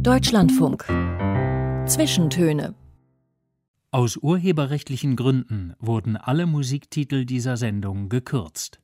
Deutschlandfunk. Zwischentöne. Aus urheberrechtlichen Gründen wurden alle Musiktitel dieser Sendung gekürzt.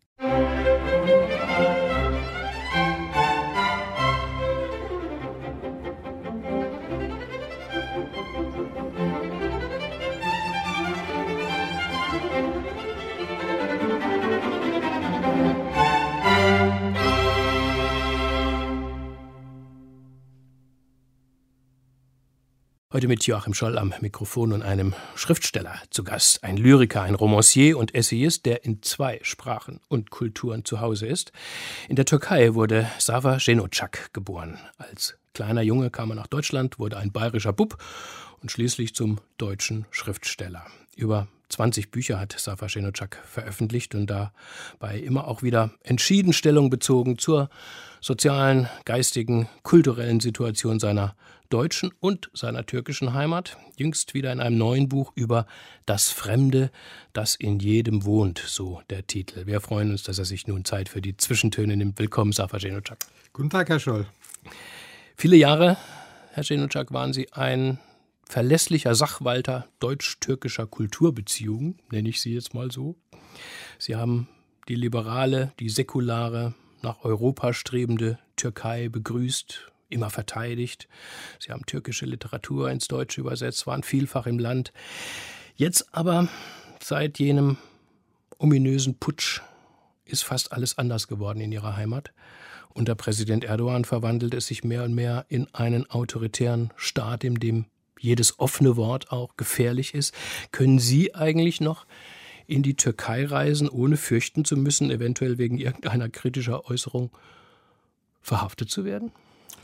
Heute mit Joachim Scholl am Mikrofon und einem Schriftsteller zu Gast. Ein Lyriker, ein Romancier und Essayist, der in 2 Sprachen und Kulturen zu Hause ist. In der Türkei wurde Sava Şenocak geboren. Als kleiner Junge kam er nach Deutschland, wurde ein bayerischer Bub und schließlich zum deutschen Schriftsteller. Über 20 Bücher hat Sava Şenocak veröffentlicht und dabei immer auch wieder entschieden Stellung bezogen zur sozialen, geistigen, kulturellen Situation seiner deutschen und seiner türkischen Heimat. Jüngst wieder in einem neuen Buch über das Fremde, das in jedem wohnt, so der Titel. Wir freuen uns, dass er sich nun Zeit für die Zwischentöne nimmt. Willkommen, Sava Şenocak. Guten Tag, Herr Scholl. Viele Jahre, Herr Şenocak, waren Sie ein verlässlicher Sachwalter deutsch-türkischer Kulturbeziehungen, nenne ich sie jetzt mal so. Sie haben die liberale, die säkulare, nach Europa strebende Türkei begrüßt, immer verteidigt. Sie haben türkische Literatur ins Deutsche übersetzt, waren vielfach im Land. Jetzt aber, seit jenem ominösen Putsch, ist fast alles anders geworden in Ihrer Heimat. Unter Präsident Erdogan verwandelt es sich mehr und mehr in einen autoritären Staat, in dem jedes offene Wort auch gefährlich ist. Können Sie eigentlich noch in die Türkei reisen, ohne fürchten zu müssen, eventuell wegen irgendeiner kritischer Äußerung verhaftet zu werden?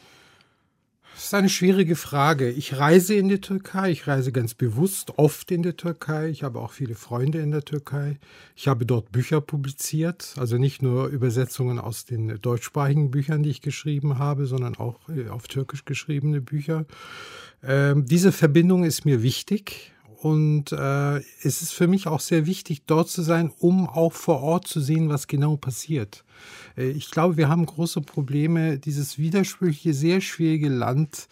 Das ist eine schwierige Frage. Ich reise in die Türkei, ich reise ganz bewusst oft in die Türkei. Ich habe auch viele Freunde in der Türkei. Ich habe dort Bücher publiziert, also nicht nur Übersetzungen aus den deutschsprachigen Büchern, die ich geschrieben habe, sondern auch auf Türkisch geschriebene Bücher. Diese Verbindung ist mir wichtig. Und es ist für mich auch sehr wichtig, dort zu sein, um auch vor Ort zu sehen, was genau passiert. Ich glaube, wir haben große Probleme, dieses widersprüchliche, sehr schwierige Land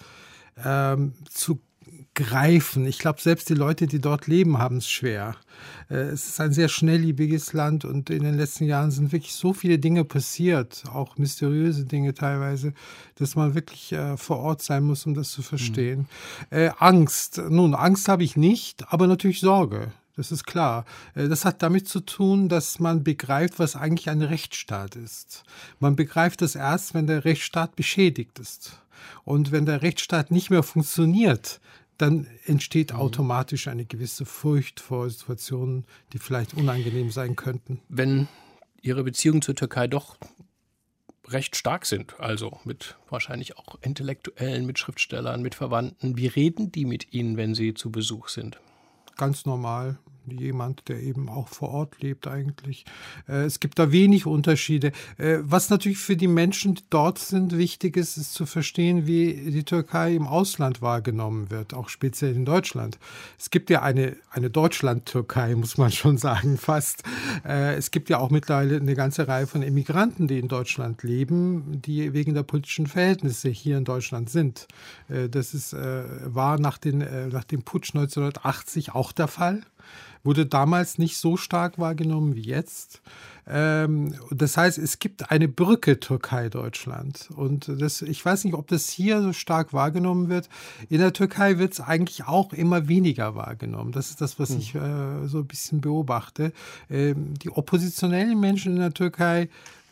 zu greifen. Ich glaube, selbst die Leute, die dort leben, haben es schwer. Es ist ein sehr schnelllebiges Land und in den letzten Jahren sind wirklich so viele Dinge passiert, auch mysteriöse Dinge teilweise, dass man wirklich vor Ort sein muss, um das zu verstehen. Angst. Nun, Angst habe ich nicht, aber natürlich Sorge. Das ist klar. Das hat damit zu tun, dass man begreift, was eigentlich ein Rechtsstaat ist. Man begreift das erst, wenn der Rechtsstaat beschädigt ist. Und wenn der Rechtsstaat nicht mehr funktioniert, dann entsteht automatisch eine gewisse Furcht vor Situationen, die vielleicht unangenehm sein könnten. Wenn Ihre Beziehungen zur Türkei doch recht stark sind, also mit wahrscheinlich auch Intellektuellen, mit Schriftstellern, mit Verwandten, wie reden die mit Ihnen, wenn Sie zu Besuch sind? Ganz normal. Jemand, der eben auch vor Ort lebt eigentlich. Es gibt da wenig Unterschiede. Was natürlich für die Menschen, die dort sind, wichtig ist, ist zu verstehen, wie die Türkei im Ausland wahrgenommen wird, auch speziell in Deutschland. Es gibt ja eine Deutschland-Türkei, muss man schon sagen, fast. Es gibt ja auch mittlerweile eine ganze Reihe von Emigranten, die in Deutschland leben, die wegen der politischen Verhältnisse hier in Deutschland sind. Das war nach dem Putsch 1980 auch der Fall. Wurde damals nicht so stark wahrgenommen wie jetzt. Das heißt, es gibt eine Brücke Türkei-Deutschland. Und ich weiß nicht, ob das hier so stark wahrgenommen wird. In der Türkei wird es eigentlich auch immer weniger wahrgenommen. Das ist das, was ich so ein bisschen beobachte. Die oppositionellen Menschen in der Türkei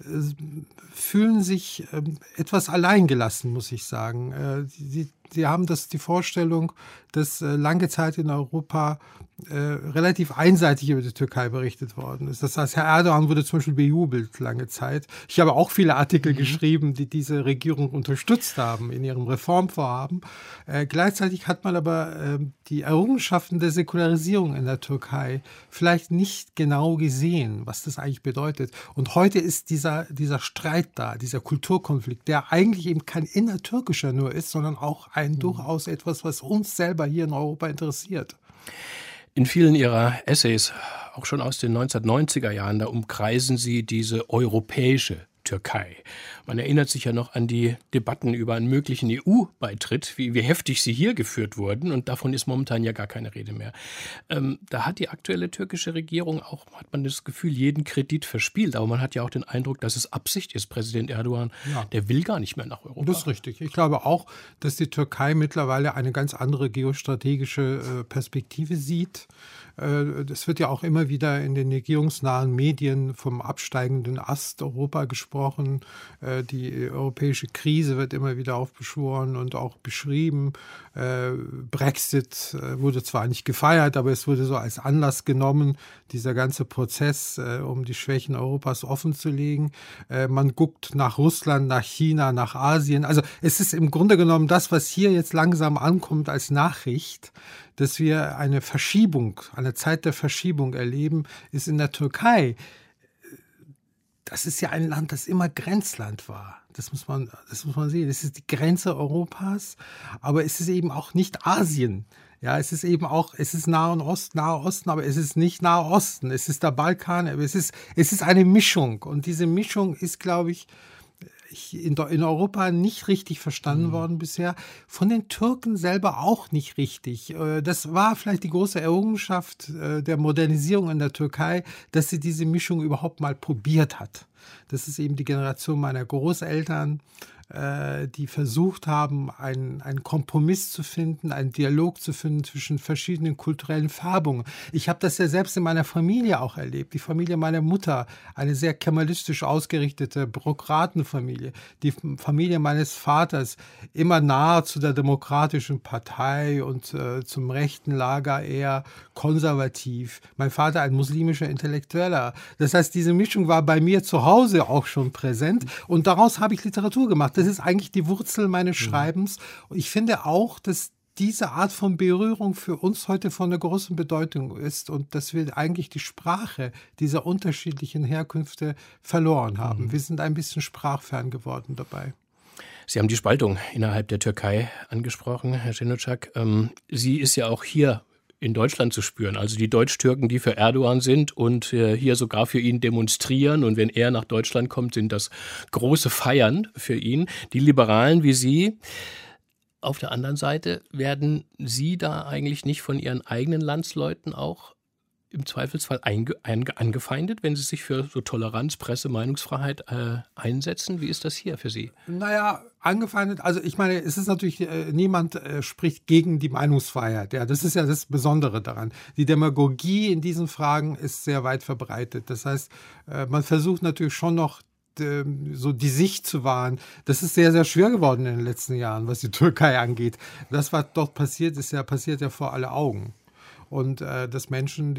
fühlen sich etwas alleingelassen, muss ich sagen. Sie haben die Vorstellung, dass lange Zeit in Europa relativ einseitig über die Türkei berichtet worden ist. Das heißt, Herr Erdogan wurde zum Beispiel bejubelt lange Zeit. Ich habe auch viele Artikel geschrieben, die diese Regierung unterstützt haben in ihrem Reformvorhaben. Gleichzeitig hat man aber die Errungenschaften der Säkularisierung in der Türkei vielleicht nicht genau gesehen, was das eigentlich bedeutet. Und heute ist dieser Streit da, dieser Kulturkonflikt, der eigentlich eben kein innertürkischer nur ist, sondern auch ein durchaus etwas, was uns selber hier in Europa interessiert. In vielen Ihrer Essays, auch schon aus den 1990er Jahren, da umkreisen Sie diese europäische Türkei. Man erinnert sich ja noch an die Debatten über einen möglichen EU-Beitritt, wie heftig sie hier geführt wurden. Und davon ist momentan ja gar keine Rede mehr. Da hat die aktuelle türkische Regierung auch, hat man das Gefühl, jeden Kredit verspielt. Aber man hat ja auch den Eindruck, dass es Absicht ist. Präsident Erdogan, der will gar nicht mehr nach Europa. Das ist richtig. Ich glaube auch, dass die Türkei mittlerweile eine ganz andere geostrategische Perspektive sieht. Es wird ja auch immer wieder in den regierungsnahen Medien vom absteigenden Ast Europa gesprochen. Die europäische Krise wird immer wieder aufbeschworen und auch beschrieben. Brexit wurde zwar nicht gefeiert, aber es wurde so als Anlass genommen, dieser ganze Prozess, um die Schwächen Europas offenzulegen. Man guckt nach Russland, nach China, nach Asien. Also es ist im Grunde genommen das, was hier jetzt langsam ankommt als Nachricht, dass wir eine Verschiebung, eine Zeit der Verschiebung erleben, ist in der Türkei. Das ist ja ein Land, das immer Grenzland war. Das muss man sehen. Es ist die Grenze Europas, aber es ist eben auch nicht Asien. Ja, es ist eben auch, es ist Nahe Osten, aber es ist nicht Nahe Osten. Es ist der Balkan, aber es ist eine Mischung. Und diese Mischung ist, glaube ich, in Europa nicht richtig verstanden worden bisher, von den Türken selber auch nicht richtig. Das war vielleicht die große Errungenschaft der Modernisierung in der Türkei, dass sie diese Mischung überhaupt mal probiert hat. Das ist eben die Generation meiner Großeltern, die versucht haben, einen Kompromiss zu finden, einen Dialog zu finden zwischen verschiedenen kulturellen Färbungen. Ich habe das ja selbst in meiner Familie auch erlebt. Die Familie meiner Mutter, eine sehr kemalistisch ausgerichtete Bürokratenfamilie. Die Familie meines Vaters, immer nahe zu der Demokratischen Partei und zum rechten Lager eher konservativ. Mein Vater ein muslimischer Intellektueller. Das heißt, diese Mischung war bei mir zu Hause auch schon präsent und daraus habe ich Literatur gemacht. Das ist eigentlich die Wurzel meines Schreibens. Und ich finde auch, dass diese Art von Berührung für uns heute von einer großen Bedeutung ist und dass wir eigentlich die Sprache dieser unterschiedlichen Herkünfte verloren haben. Wir sind ein bisschen sprachfern geworden dabei. Sie haben die Spaltung innerhalb der Türkei angesprochen, Herr Şenocak. Sie ist ja auch hier in Deutschland zu spüren. Also die Deutsch-Türken, die für Erdogan sind und hier sogar für ihn demonstrieren. Und wenn er nach Deutschland kommt, sind das große Feiern für ihn. Die Liberalen wie Sie. Auf der anderen Seite, werden Sie da eigentlich nicht von Ihren eigenen Landsleuten auch im Zweifelsfall angefeindet, wenn Sie sich für so Toleranz, Presse, Meinungsfreiheit einsetzen? Wie ist das hier für Sie? Naja, angefeindet, also ich meine, es ist natürlich, niemand spricht gegen die Meinungsfreiheit. Ja, das ist ja das Besondere daran. Die Demagogie in diesen Fragen ist sehr weit verbreitet. Das heißt, man versucht natürlich schon noch so die Sicht zu wahren. Das ist sehr, sehr schwer geworden in den letzten Jahren, was die Türkei angeht. Das, was dort passiert, passiert ja vor alle Augen. Und dass Menschen,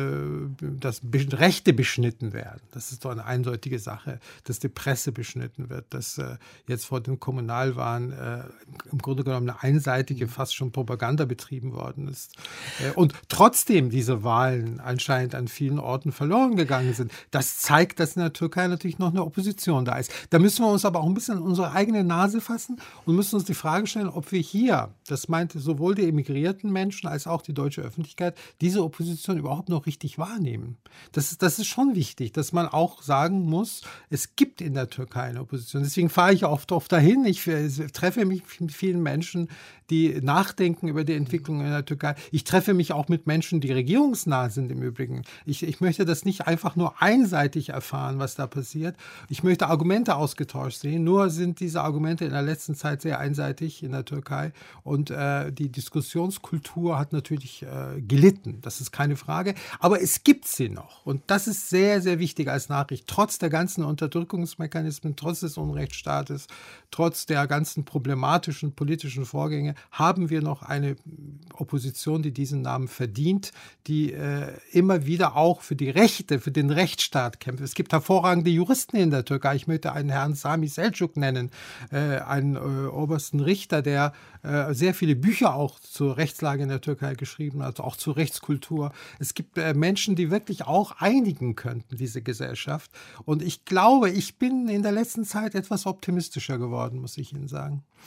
dass Rechte beschnitten werden. Das ist doch eine eindeutige Sache, dass die Presse beschnitten wird, dass jetzt vor den Kommunalwahlen im Grunde genommen eine einseitige, fast schon Propaganda betrieben worden ist. Und trotzdem diese Wahlen anscheinend an vielen Orten verloren gegangen sind. Das zeigt, dass in der Türkei natürlich noch eine Opposition da ist. Da müssen wir uns aber auch ein bisschen an unsere eigene Nase fassen und müssen uns die Frage stellen, ob wir hier, das meinte sowohl die emigrierten Menschen als auch die deutsche Öffentlichkeit, diese Opposition überhaupt noch richtig wahrnehmen. Das ist schon wichtig, dass man auch sagen muss, es gibt in der Türkei eine Opposition. Deswegen fahre ich oft dahin. Ich treffe mich mit vielen Menschen, die nachdenken über die Entwicklung in der Türkei. Ich treffe mich auch mit Menschen, die regierungsnah sind im Übrigen. Ich möchte das nicht einfach nur einseitig erfahren, was da passiert. Ich möchte Argumente ausgetauscht sehen. Nur sind diese Argumente in der letzten Zeit sehr einseitig in der Türkei. Und die Diskussionskultur hat natürlich gelitten. Das ist keine Frage. Aber es gibt sie noch. Und das ist sehr, sehr wichtig als Nachricht. Trotz der ganzen Unterdrückungsmechanismen, trotz des Unrechtsstaates, trotz der ganzen problematischen politischen Vorgänge, haben wir noch eine Opposition, die diesen Namen verdient, die immer wieder auch für die Rechte, für den Rechtsstaat kämpft. Es gibt hervorragende Juristen in der Türkei. Ich möchte einen Herrn Sami Selçuk nennen, einen obersten Richter, der sehr viele Bücher auch zur Rechtslage in der Türkei geschrieben hat, auch zur Rechtskultur. Es gibt Menschen, die wirklich auch einigen könnten, diese Gesellschaft. Und ich glaube, ich bin in der letzten Zeit etwas optimistischer geworden, muss ich Ihnen sagen.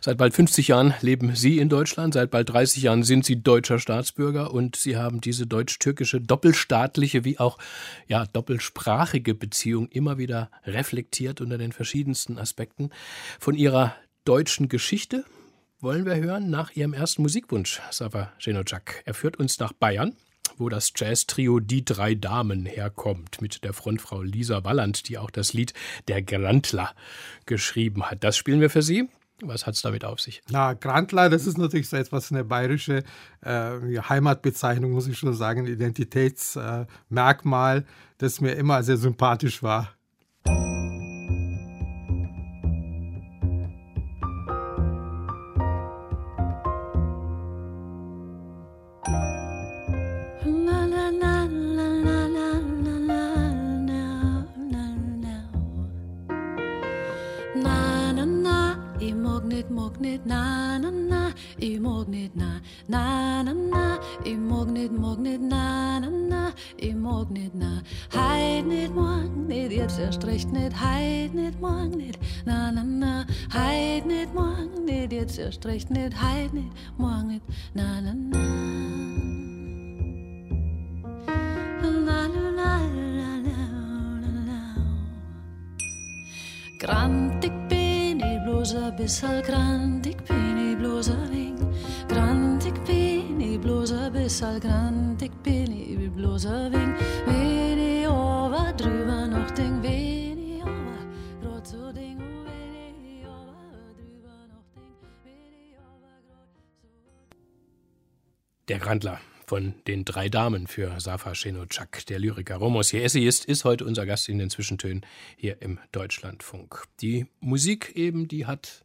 Seit bald 50 Jahren leben Sie in Deutschland, seit bald 30 Jahren sind Sie deutscher Staatsbürger und Sie haben diese deutsch-türkische doppelstaatliche wie auch doppelsprachige Beziehung immer wieder reflektiert unter den verschiedensten Aspekten. Von Ihrer deutschen Geschichte wollen wir hören nach Ihrem ersten Musikwunsch, Zafer Cenocak. Er führt uns nach Bayern, wo das Jazz-Trio Die drei Damen herkommt, mit der Frontfrau Lisa Walland, die auch das Lied Der Grandler geschrieben hat. Das spielen wir für Sie. Was hat es damit auf sich? Na, Grandler, das ist natürlich so etwas eine bayerische Heimatbezeichnung, muss ich schon sagen, ein Identitätsmerkmal, das mir immer sehr sympathisch war. Erst recht nicht, heit nicht, morgen nicht, na na na, heit nicht, morgen nicht, jetzt erst recht nicht, heit nicht, morgen nicht, na na na. La la la la la la. Grantig bin ich bloß ein bisschen, grantig bin ich bloß ein wenig, grantig bin ich bloß ein bisschen, grantig bin ich bloß ein wenig, wenn ich aber drüber noch denk, wenn ich aber grad so denk, wenn ich aber drüber noch denk, wenn ich aber grad so. Der Grandler von den drei Damen für Zafer Cenocak, der Lyriker, Romancier, Essayist, ist heute unser Gast in den Zwischentönen hier im Deutschlandfunk. Die Musik eben, die hat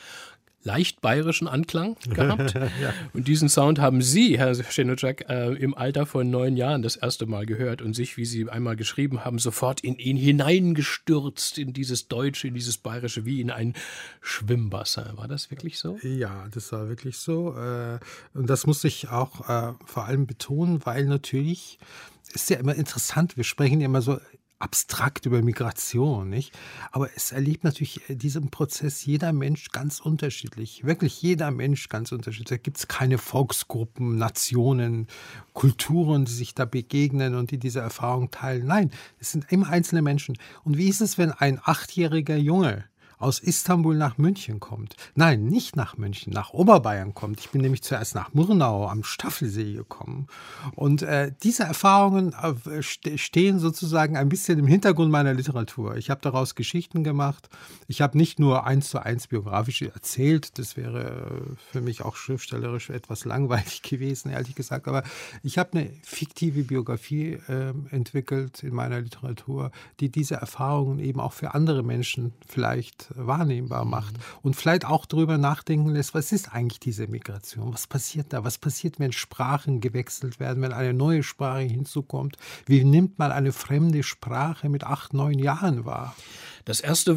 leicht bayerischen Anklang gehabt. Ja. Und diesen Sound haben Sie, Herr Cenocak, im Alter von 9 Jahren das erste Mal gehört und sich, wie Sie einmal geschrieben haben, sofort in ihn hineingestürzt, in dieses Deutsche, in dieses Bayerische, wie in ein Schwimmwasser. War das wirklich so? Ja, das war wirklich so. Und das muss ich auch vor allem betonen, weil natürlich ist ja immer interessant, wir sprechen ja immer so abstrakt über Migration, nicht? Aber es erlebt natürlich diesen Prozess jeder Mensch ganz unterschiedlich. Wirklich jeder Mensch ganz unterschiedlich. Da gibt es keine Volksgruppen, Nationen, Kulturen, die sich da begegnen und die diese Erfahrung teilen. Nein, es sind immer einzelne Menschen. Und wie ist es, wenn ein 8-jähriger Junge aus Istanbul nach München kommt? Nein, nicht nach München, nach Oberbayern kommt. Ich bin nämlich zuerst nach Murnau am Staffelsee gekommen. Und diese Erfahrungen stehen sozusagen ein bisschen im Hintergrund meiner Literatur. Ich habe daraus Geschichten gemacht. Ich habe nicht nur 1:1 biografisch erzählt. Das wäre für mich auch schriftstellerisch etwas langweilig gewesen, ehrlich gesagt. Aber ich habe eine fiktive Biografie entwickelt in meiner Literatur, die diese Erfahrungen eben auch für andere Menschen vielleicht wahrnehmbar macht und vielleicht auch darüber nachdenken lässt, was ist eigentlich diese Migration? Was passiert da? Was passiert, wenn Sprachen gewechselt werden, wenn eine neue Sprache hinzukommt? Wie nimmt man eine fremde Sprache mit 8, 9 Jahren wahr? Das erste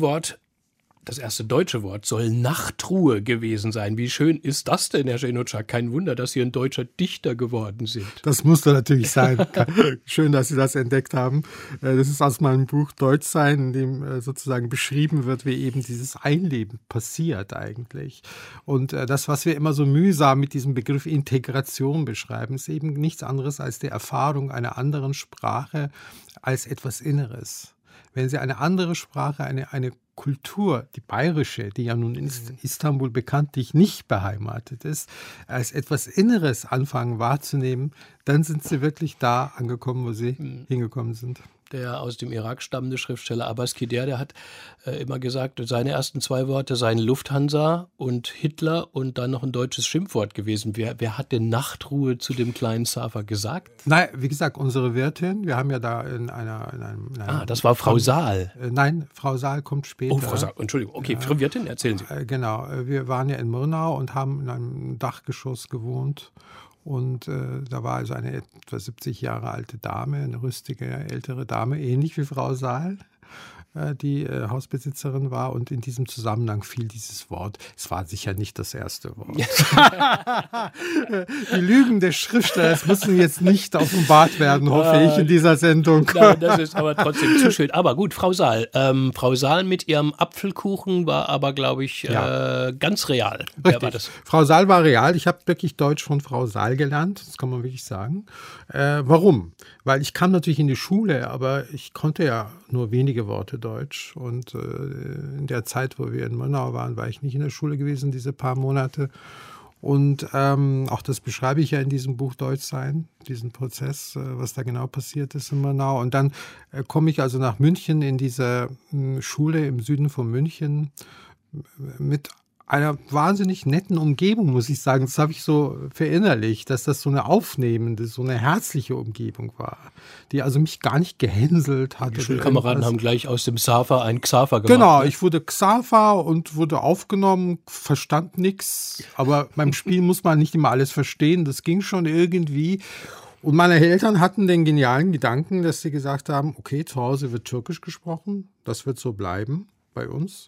deutsche Wort soll Nachtruhe gewesen sein. Wie schön ist das denn, Herr Cenocak? Kein Wunder, dass Sie ein deutscher Dichter geworden sind. Das musste natürlich sein. Schön, dass Sie das entdeckt haben. Das ist aus meinem Buch Deutschsein, in dem sozusagen beschrieben wird, wie eben dieses Einleben passiert eigentlich. Und das, was wir immer so mühsam mit diesem Begriff Integration beschreiben, ist eben nichts anderes als die Erfahrung einer anderen Sprache als etwas Inneres. Wenn Sie eine andere Sprache, eine Kultur, die bayerische, die ja nun in Istanbul bekanntlich nicht beheimatet ist, als etwas Inneres anfangen wahrzunehmen, dann sind Sie wirklich da angekommen, wo Sie hingekommen sind. Der aus dem Irak stammende Schriftsteller Abbas Kider, der hat immer gesagt, seine ersten 2 Worte seien Lufthansa und Hitler und dann noch ein deutsches Schimpfwort gewesen. Wer hat denn Nachtruhe zu dem kleinen Zafer gesagt? Nein, wie gesagt, unsere Wirtin, wir haben ja da in einem das war Frau Saal. Nein, Frau Saal kommt später. Oh, Frau Saal, Entschuldigung. Okay, Frau Wirtin, erzählen Sie. Genau, wir waren ja in Murnau und haben in einem Dachgeschoss gewohnt. Und da war also eine etwa 70 Jahre alte Dame, eine rüstige, ältere Dame, ähnlich wie Frau Saal. die Hausbesitzerin war, und in diesem Zusammenhang fiel dieses Wort. Es war sicher nicht das erste Wort. Die Lügen des Schriftstellers müssen jetzt nicht offenbart werden, hoffe ich, in dieser Sendung. Nein, das ist aber trotzdem zu schön. Aber gut, Frau Saal. Frau Saal mit ihrem Apfelkuchen war aber, glaube ich, ganz real. Wer war das? Frau Saal war real. Ich habe wirklich Deutsch von Frau Saal gelernt, das kann man wirklich sagen. Warum? Weil ich kam natürlich in die Schule, aber ich konnte ja nur wenige Worte Deutsch. Und in der Zeit, wo wir in Murnau waren, war ich nicht in der Schule gewesen, diese paar Monate. Und auch das beschreibe ich ja in diesem Buch Deutsch sein, diesen Prozess, was da genau passiert ist in Murnau. Und dann komme ich also nach München in diese Schule im Süden von München mit einer wahnsinnig netten Umgebung, muss ich sagen. Das habe ich so verinnerlicht, dass das so eine aufnehmende, so eine herzliche Umgebung war, die also mich gar nicht gehänselt hat. Die Schulkameraden haben gleich aus dem Xaver ein Xaver gemacht. Genau, ich wurde Xaver und wurde aufgenommen, verstand nichts. Aber beim Spielen muss man nicht immer alles verstehen. Das ging schon irgendwie. Und meine Eltern hatten den genialen Gedanken, dass sie gesagt haben, okay, zu Hause wird Türkisch gesprochen, das wird so bleiben bei uns.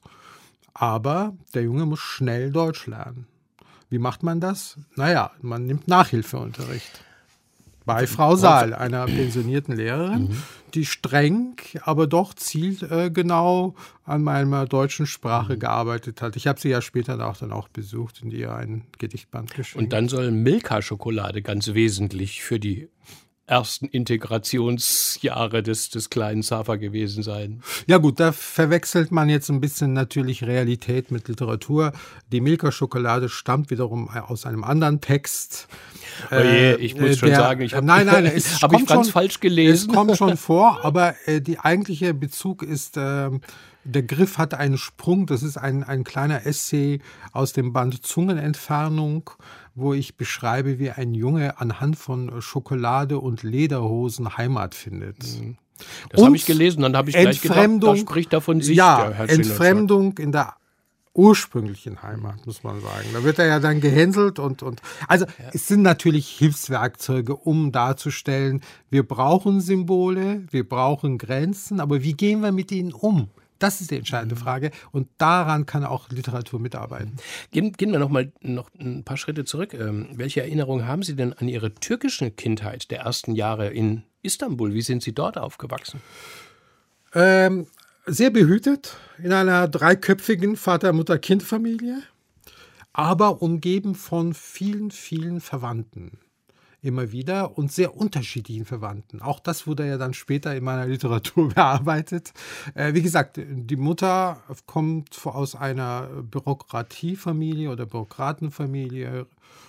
Aber der Junge muss schnell Deutsch lernen. Wie macht man das? Naja, man nimmt Nachhilfeunterricht. Bei Frau Saal, einer pensionierten Lehrerin, die streng, aber doch zielgenau an meiner deutschen Sprache gearbeitet hat. Ich habe sie ja später dann auch besucht und ihr ein Gedichtband geschrieben. Und dann soll Milka-Schokolade ganz wesentlich für die ersten Integrationsjahre des kleinen Xaver gewesen sein. Ja gut, da verwechselt man jetzt ein bisschen natürlich Realität mit Literatur. Die Milka-Schokolade stammt wiederum aus einem anderen Text. Oje, ich muss schon sagen, ich habe hab ich ganz falsch gelesen. Es kommt schon vor, aber der eigentliche Bezug ist, der Griff hat einen Sprung. Das ist ein kleiner Essay aus dem Band Zungenentfernung, wo ich beschreibe, wie ein Junge anhand von Schokolade und Lederhosen Heimat findet. Das habe ich gelesen, dann habe ich gleich gedacht, da spricht er von sich. Ja, Entfremdung in der ursprünglichen Heimat, muss man sagen. Da wird er ja dann gehänselt und also es sind natürlich Hilfswerkzeuge, um darzustellen, wir brauchen Symbole, wir brauchen Grenzen, aber wie gehen wir mit ihnen um? Das ist die entscheidende Frage und daran kann auch Literatur mitarbeiten. Gehen wir noch ein paar Schritte zurück. Welche Erinnerungen haben Sie denn an Ihre türkische Kindheit der ersten Jahre in Istanbul? Wie sind Sie dort aufgewachsen? Sehr behütet, in einer dreiköpfigen Vater-Mutter-Kind-Familie, aber umgeben von vielen, vielen Verwandten. Immer wieder und sehr unterschiedlichen Verwandten. Auch das wurde ja dann später in meiner Literatur bearbeitet. Wie gesagt, die Mutter kommt aus einer Bürokratiefamilie oder Bürokratenfamilie,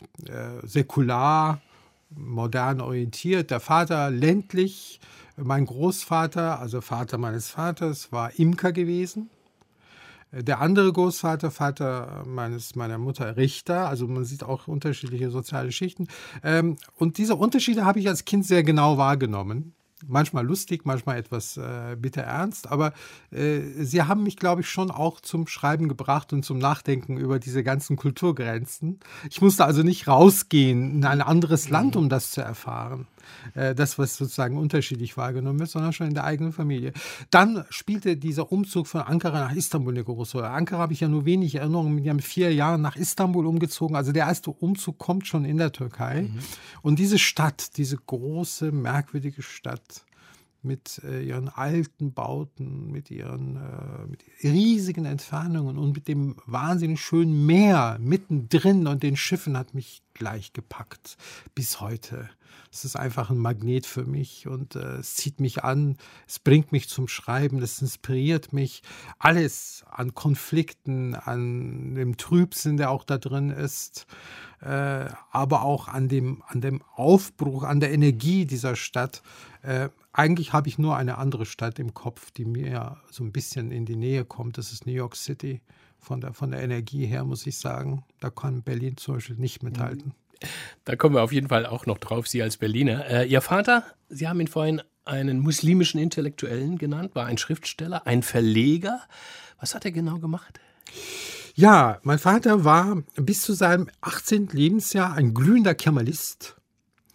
säkular, modern orientiert. Der Vater ländlich. Mein Großvater, also Vater meines Vaters, war Imker gewesen. Der andere Großvater, Vater meiner Mutter, Richter. Also man sieht auch unterschiedliche soziale Schichten. Und diese Unterschiede habe ich als Kind sehr genau wahrgenommen. Manchmal lustig, manchmal etwas bitter ernst. Aber sie haben mich, glaube ich, schon auch zum Schreiben gebracht und zum Nachdenken über diese ganzen Kulturgrenzen. Ich musste also nicht rausgehen in ein anderes Land, um das zu erfahren. Das, was sozusagen unterschiedlich wahrgenommen wird, sondern schon in der eigenen Familie. Dann spielte dieser Umzug von Ankara nach Istanbul eine große Rolle. Ankara habe ich ja nur wenig Erinnerungen. Wir haben 4 Jahre nach Istanbul umgezogen. Also der erste Umzug kommt schon in der Türkei. Und diese Stadt, diese große, merkwürdige Stadt mit ihren alten Bauten, mit ihren mit riesigen Entfernungen und mit dem wahnsinnig schönen Meer mittendrin und den Schiffen hat mich gleich gepackt. Bis heute. Es ist einfach ein Magnet für mich und es zieht mich an, es bringt mich zum Schreiben, es inspiriert mich. Alles an Konflikten, an dem Trübsinn, der auch da drin ist, aber auch an dem Aufbruch, an der Energie dieser Stadt. Eigentlich habe ich nur eine andere Stadt im Kopf, die mir so ein bisschen in die Nähe kommt. Das ist New York City. Von der Energie her, muss ich sagen. Da kann Berlin zum Beispiel nicht mithalten. Da kommen wir auf jeden Fall auch noch drauf, Sie als Berliner. Ihr Vater, Sie haben ihn vorhin einen muslimischen Intellektuellen genannt, war ein Schriftsteller, ein Verleger. Was hat er genau gemacht? Ja, mein Vater war bis zu seinem 18. Lebensjahr ein glühender Kemalist.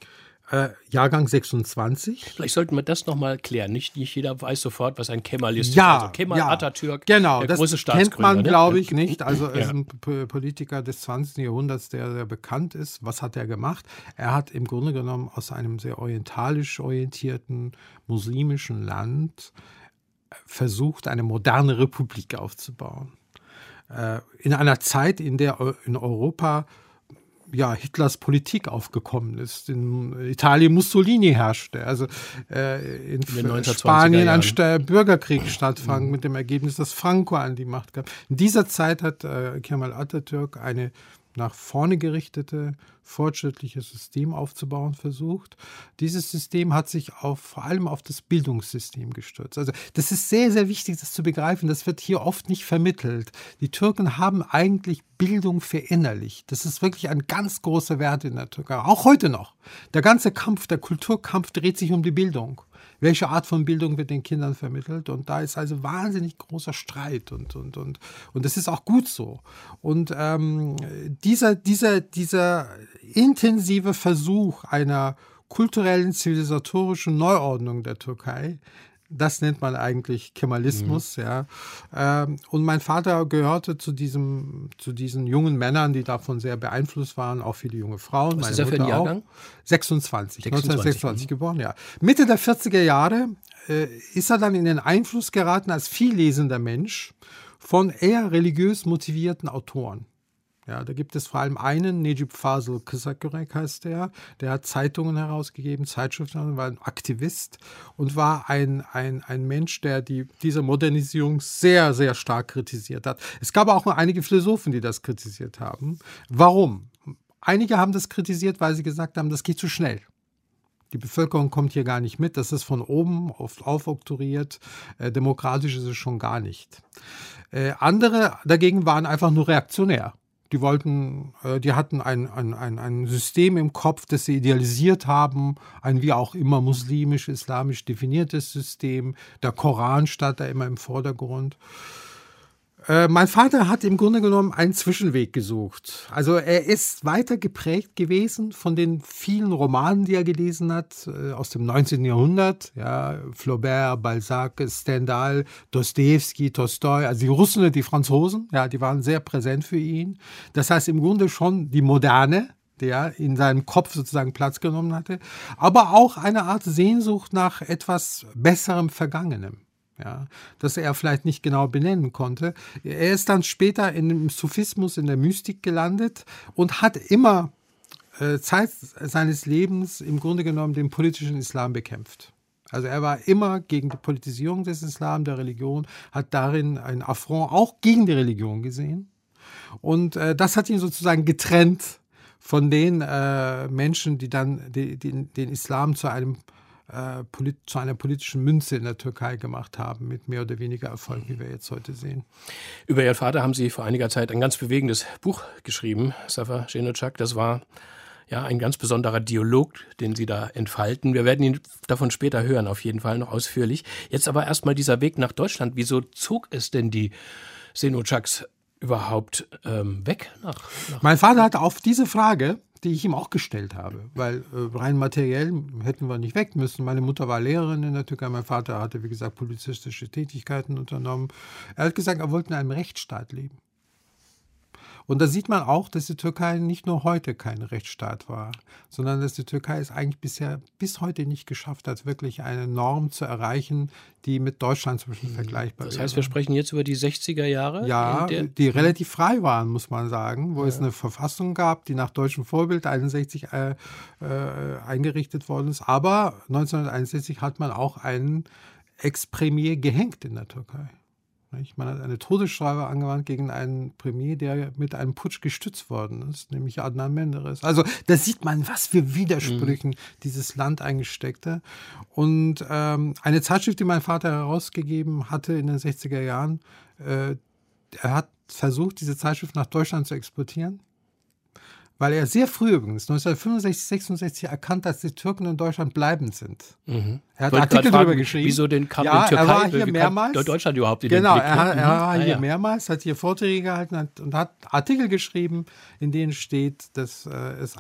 Jahrgang 26. Vielleicht sollten wir das nochmal klären. Nicht jeder weiß sofort, was ein Kemal ist. Ja, also Kemal Atatürk, genau, der große das kennt Staatsgründer. man, glaube ich, nicht. Also Ja. er ist ein Politiker des 20. Jahrhunderts, der sehr bekannt ist. Was hat er gemacht? Er hat im Grunde genommen aus einem sehr orientalisch orientierten muslimischen Land versucht, eine moderne Republik aufzubauen. In einer Zeit, in der in Europa Hitlers Politik aufgekommen ist. In Italien Mussolini herrschte. Also in Spanien ein Bürgerkrieg stattfand mit dem Ergebnis, dass Franco an die Macht kam. In dieser Zeit hat Kemal Atatürk eine nach vorne gerichtete, fortschrittliches System aufzubauen versucht. Dieses System hat sich vor allem auf das Bildungssystem gestürzt. Also das ist sehr, sehr wichtig, das zu begreifen. Das wird hier oft nicht vermittelt. Die Türken haben eigentlich Bildung verinnerlicht. Das ist wirklich ein ganz großer Wert in der Türkei. Auch heute noch. Der ganze Kampf, der Kulturkampf dreht sich um die Bildung. Welche Art von Bildung wird den Kindern vermittelt? Und da ist also wahnsinnig großer Streit und das ist auch gut so. Und dieser intensive Versuch einer kulturellen, zivilisatorischen Neuordnung der Türkei, das nennt man eigentlich Kemalismus, ja. Und mein Vater gehörte zu diesen jungen Männern, die davon sehr beeinflusst waren, auch viele junge Frauen. Was ist er für ein Jahrgang? 1926 geboren, ja. Mitte der 40er Jahre ist er dann in den Einfluss geraten als viellesender Mensch von eher religiös motivierten Autoren. Ja, da gibt es vor allem einen, Necip Fazıl Kısakürek heißt der hat Zeitungen herausgegeben, Zeitschriften, war ein Aktivist und war ein Mensch, der diese Modernisierung sehr, sehr stark kritisiert hat. Es gab auch einige Philosophen, die das kritisiert haben. Warum? Einige haben das kritisiert, weil sie gesagt haben, das geht zu schnell. Die Bevölkerung kommt hier gar nicht mit, das ist von oben oft aufoktroyiert, demokratisch ist es schon gar nicht. Andere dagegen waren einfach nur reaktionär. Die hatten ein System im Kopf, das sie idealisiert haben, ein wie auch immer muslimisch-islamisch definiertes System. Der Koran stand da immer im Vordergrund. Mein Vater hat im Grunde genommen einen Zwischenweg gesucht. Also er ist weiter geprägt gewesen von den vielen Romanen, die er gelesen hat, aus dem 19. Jahrhundert. Ja, Flaubert, Balzac, Stendhal, Dostojewski, Tolstoi, also die Russen und die Franzosen, ja, die waren sehr präsent für ihn. Das heißt im Grunde schon die Moderne, der in seinem Kopf sozusagen Platz genommen hatte, aber auch eine Art Sehnsucht nach etwas besserem Vergangenem. Ja, das er vielleicht nicht genau benennen konnte. Er ist dann später im Sufismus, in der Mystik gelandet und hat immer Zeit seines Lebens im Grunde genommen den politischen Islam bekämpft. Also er war immer gegen die Politisierung des Islam, der Religion, hat darin einen Affront auch gegen die Religion gesehen. Und das hat ihn sozusagen getrennt von den Menschen, die dann den Islam zu einer politischen Münze in der Türkei gemacht haben, mit mehr oder weniger Erfolg, wie wir jetzt heute sehen. Über Ihren Vater haben Sie vor einiger Zeit ein ganz bewegendes Buch geschrieben, Zafer Şenocak. Das war ja ein ganz besonderer Dialog, den Sie da entfalten. Wir werden ihn davon später hören, auf jeden Fall noch ausführlich. Jetzt aber erstmal dieser Weg nach Deutschland. Wieso zog es denn die Şenocaks überhaupt weg? Mein Vater hatte auf diese Frage, die ich ihm auch gestellt habe, weil rein materiell hätten wir nicht weg müssen. Meine Mutter war Lehrerin in der Türkei, mein Vater hatte, wie gesagt, publizistische Tätigkeiten unternommen. Er hat gesagt, er wollte in einem Rechtsstaat leben. Und da sieht man auch, dass die Türkei nicht nur heute kein Rechtsstaat war, sondern dass die Türkei es eigentlich bis heute nicht geschafft hat, wirklich eine Norm zu erreichen, die mit Deutschland zum Beispiel vergleichbar ist. Das heißt, wir sprechen jetzt über die 60er Jahre? Ja, die relativ frei waren, muss man sagen, wo es eine Verfassung gab, die nach deutschem Vorbild 1961 eingerichtet worden ist. Aber 1961 hat man auch einen Ex-Premier gehängt in der Türkei. Man hat eine Todesstrafe angewandt gegen einen Premier, der mit einem Putsch gestützt worden ist, nämlich Adnan Menderes. Also da sieht man, was für Widersprüchen dieses Land eingesteckte. Und eine Zeitschrift, die mein Vater herausgegeben hatte in den 60er Jahren, er hat versucht, diese Zeitschrift nach Deutschland zu exportieren. Weil er sehr früh übrigens, 1965, 66, erkannt, dass die Türken in Deutschland bleibend sind. Er hat Artikel darüber geschrieben. Wieso denn kam ja, Türkei? Er war hier mehrmals. Deutschland überhaupt in den Blick? Blick? Genau, er war hier mehrmals, hat hier Vorträge gehalten und hat Artikel geschrieben, in denen steht, dass es eine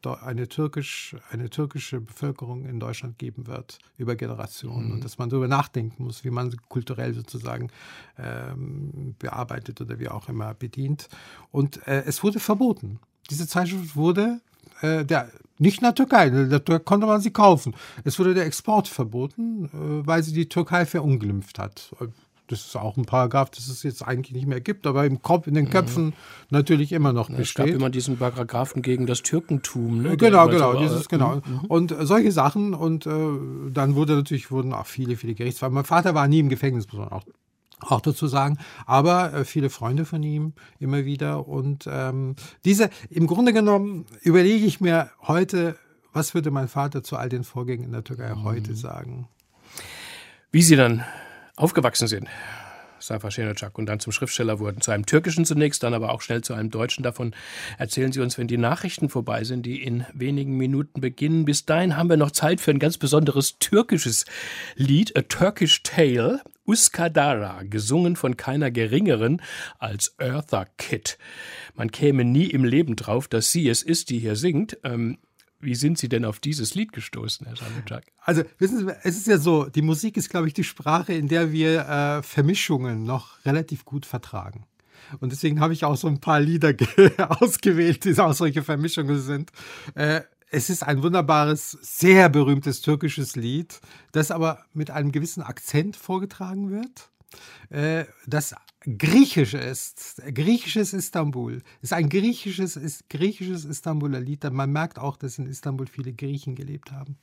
eine türkische Bevölkerung in Deutschland geben wird über Generationen und dass man darüber nachdenken muss, wie man sie kulturell sozusagen bearbeitet oder wie auch immer bedient. Und es wurde verboten. Diese Zeitschrift wurde nicht in der Türkei, in der Türkei konnte man sie kaufen. Es wurde der Export verboten, weil sie die Türkei verunglimpft hat. Das ist auch ein Paragraph, das es jetzt eigentlich nicht mehr gibt, aber in den Köpfen natürlich immer noch besteht. Es gab immer diesen Paragraphen gegen das Türkentum. Ne? Genau. Und solche Sachen. Und dann wurden auch viele Gerichtsverfahren. Mein Vater war nie im Gefängnis, muss man auch dazu sagen, aber viele Freunde von ihm immer wieder. Und im Grunde genommen überlege ich mir heute, was würde mein Vater zu all den Vorgängen in der Türkei heute sagen? Wie Sie dann aufgewachsen sind, Zafer Şenocak, und dann zum Schriftsteller wurden, zu einem Türkischen zunächst, dann aber auch schnell zu einem Deutschen. Davon erzählen Sie uns, wenn die Nachrichten vorbei sind, die in wenigen Minuten beginnen. Bis dahin haben wir noch Zeit für ein ganz besonderes türkisches Lied, A Turkish Tale, Uskadara, gesungen von keiner Geringeren als Eartha Kitt. Man käme nie im Leben drauf, dass sie es ist, die hier singt. Wie sind Sie denn auf dieses Lied gestoßen, Herr Şenocak? Also, wissen Sie, es ist ja so, die Musik ist, glaube ich, die Sprache, in der wir Vermischungen noch relativ gut vertragen. Und deswegen habe ich auch so ein paar Lieder ausgewählt, die auch solche Vermischungen sind. Es ist ein wunderbares, sehr berühmtes türkisches Lied, das aber mit einem gewissen Akzent vorgetragen wird. Das griechisch ist. Griechisches Istanbul. Es ist ein griechisches Istanbuler Lied. Man merkt auch, dass in Istanbul viele Griechen gelebt haben.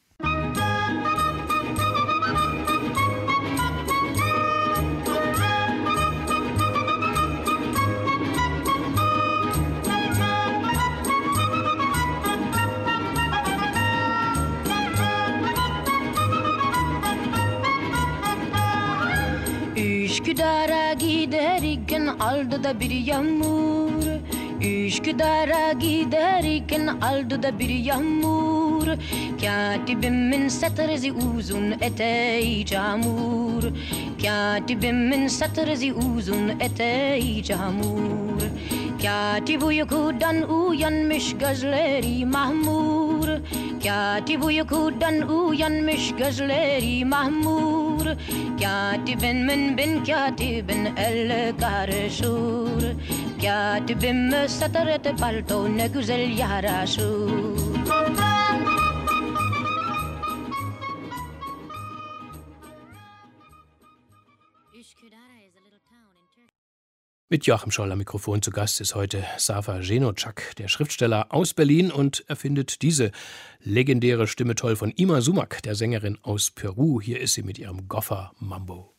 Üsküdar'a giderken aldı da bir yağmur. Üsküdar'a giderken aldı da bir yağmur. Katibimin satrzi uzun eteği camur. Katibimin satrzi uzun eteği camur. Katip uykudan uyanmış gözleri mahmur. Katip uykudan uyanmış gözleri mahmur. Katibin min bin katibin el karışır. Katibim satret palto ne güzel yaraşır. Mit Joachim Scholl am Mikrofon zu Gast ist heute Zafer Şenocak, der Schriftsteller aus Berlin, und er findet diese legendäre Stimme toll von Ima Sumac, der Sängerin aus Peru. Hier ist sie mit ihrem Goffer Mambo.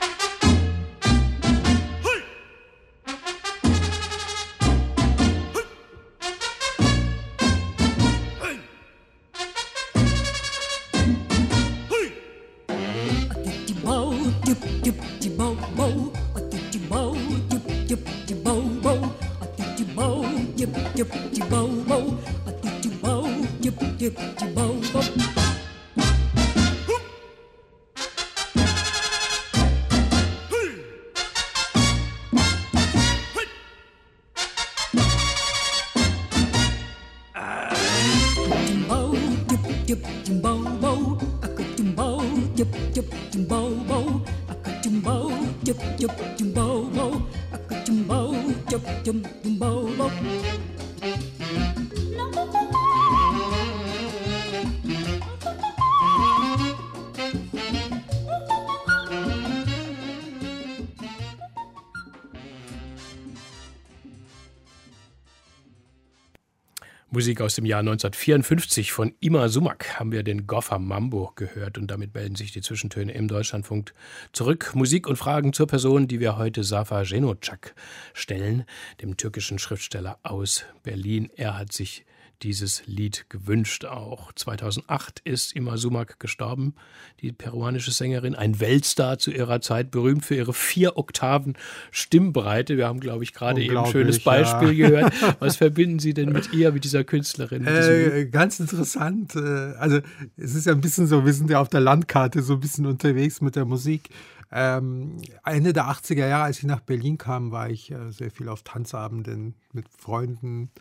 Musik aus dem Jahr 1954 von Ima Sumac haben wir den Goffer Mambo gehört, und damit melden sich die Zwischentöne im Deutschlandfunk zurück. Musik und Fragen zur Person, die wir heute Zafer Şenocak stellen, dem türkischen Schriftsteller aus Berlin. Er hat sich dieses Lied gewünscht auch. 2008 ist Ima Sumac gestorben, die peruanische Sängerin, ein Weltstar zu ihrer Zeit, berühmt für ihre 4 Oktaven Stimmbreite. Wir haben, glaube ich, gerade eben ein schönes Beispiel gehört. Was verbinden Sie denn mit ihr, mit dieser Künstlerin? Mit ganz interessant. Also es ist ja ein bisschen so, wir sind ja auf der Landkarte so ein bisschen unterwegs mit der Musik. Ende der 80er Jahre, als ich nach Berlin kam, war ich sehr viel auf Tanzabenden mit Freunden.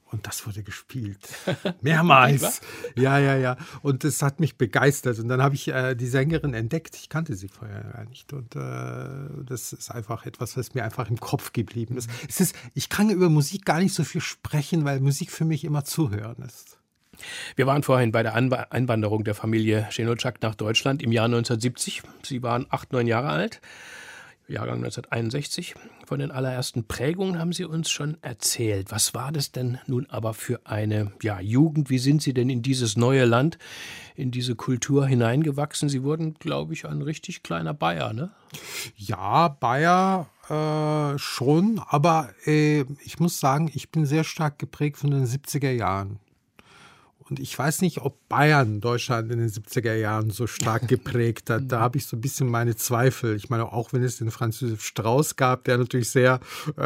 Und das wurde gespielt. Mehrmals. Ja. Und das hat mich begeistert. Und dann habe ich die Sängerin entdeckt. Ich kannte sie vorher gar nicht. Und das ist einfach etwas, was mir einfach im Kopf geblieben ist. Ich kann über Musik gar nicht so viel sprechen, weil Musik für mich immer Zuhören ist. Wir waren vorhin bei der Einwanderung der Familie Janouczak nach Deutschland im Jahr 1970. Sie waren 8, 9 Jahre alt. Jahrgang 1961. Von den allerersten Prägungen haben Sie uns schon erzählt. Was war das denn nun aber für eine Jugend? Wie sind Sie denn in dieses neue Land, in diese Kultur hineingewachsen? Sie wurden, glaube ich, ein richtig kleiner Bayer, ne? Ja, Bayer schon. Aber ich muss sagen, ich bin sehr stark geprägt von den 70er Jahren. Und ich weiß nicht, ob Bayern Deutschland in den 70er Jahren so stark geprägt hat. Da habe ich so ein bisschen meine Zweifel. Ich meine, auch wenn es den Franz Josef Strauß gab, der natürlich sehr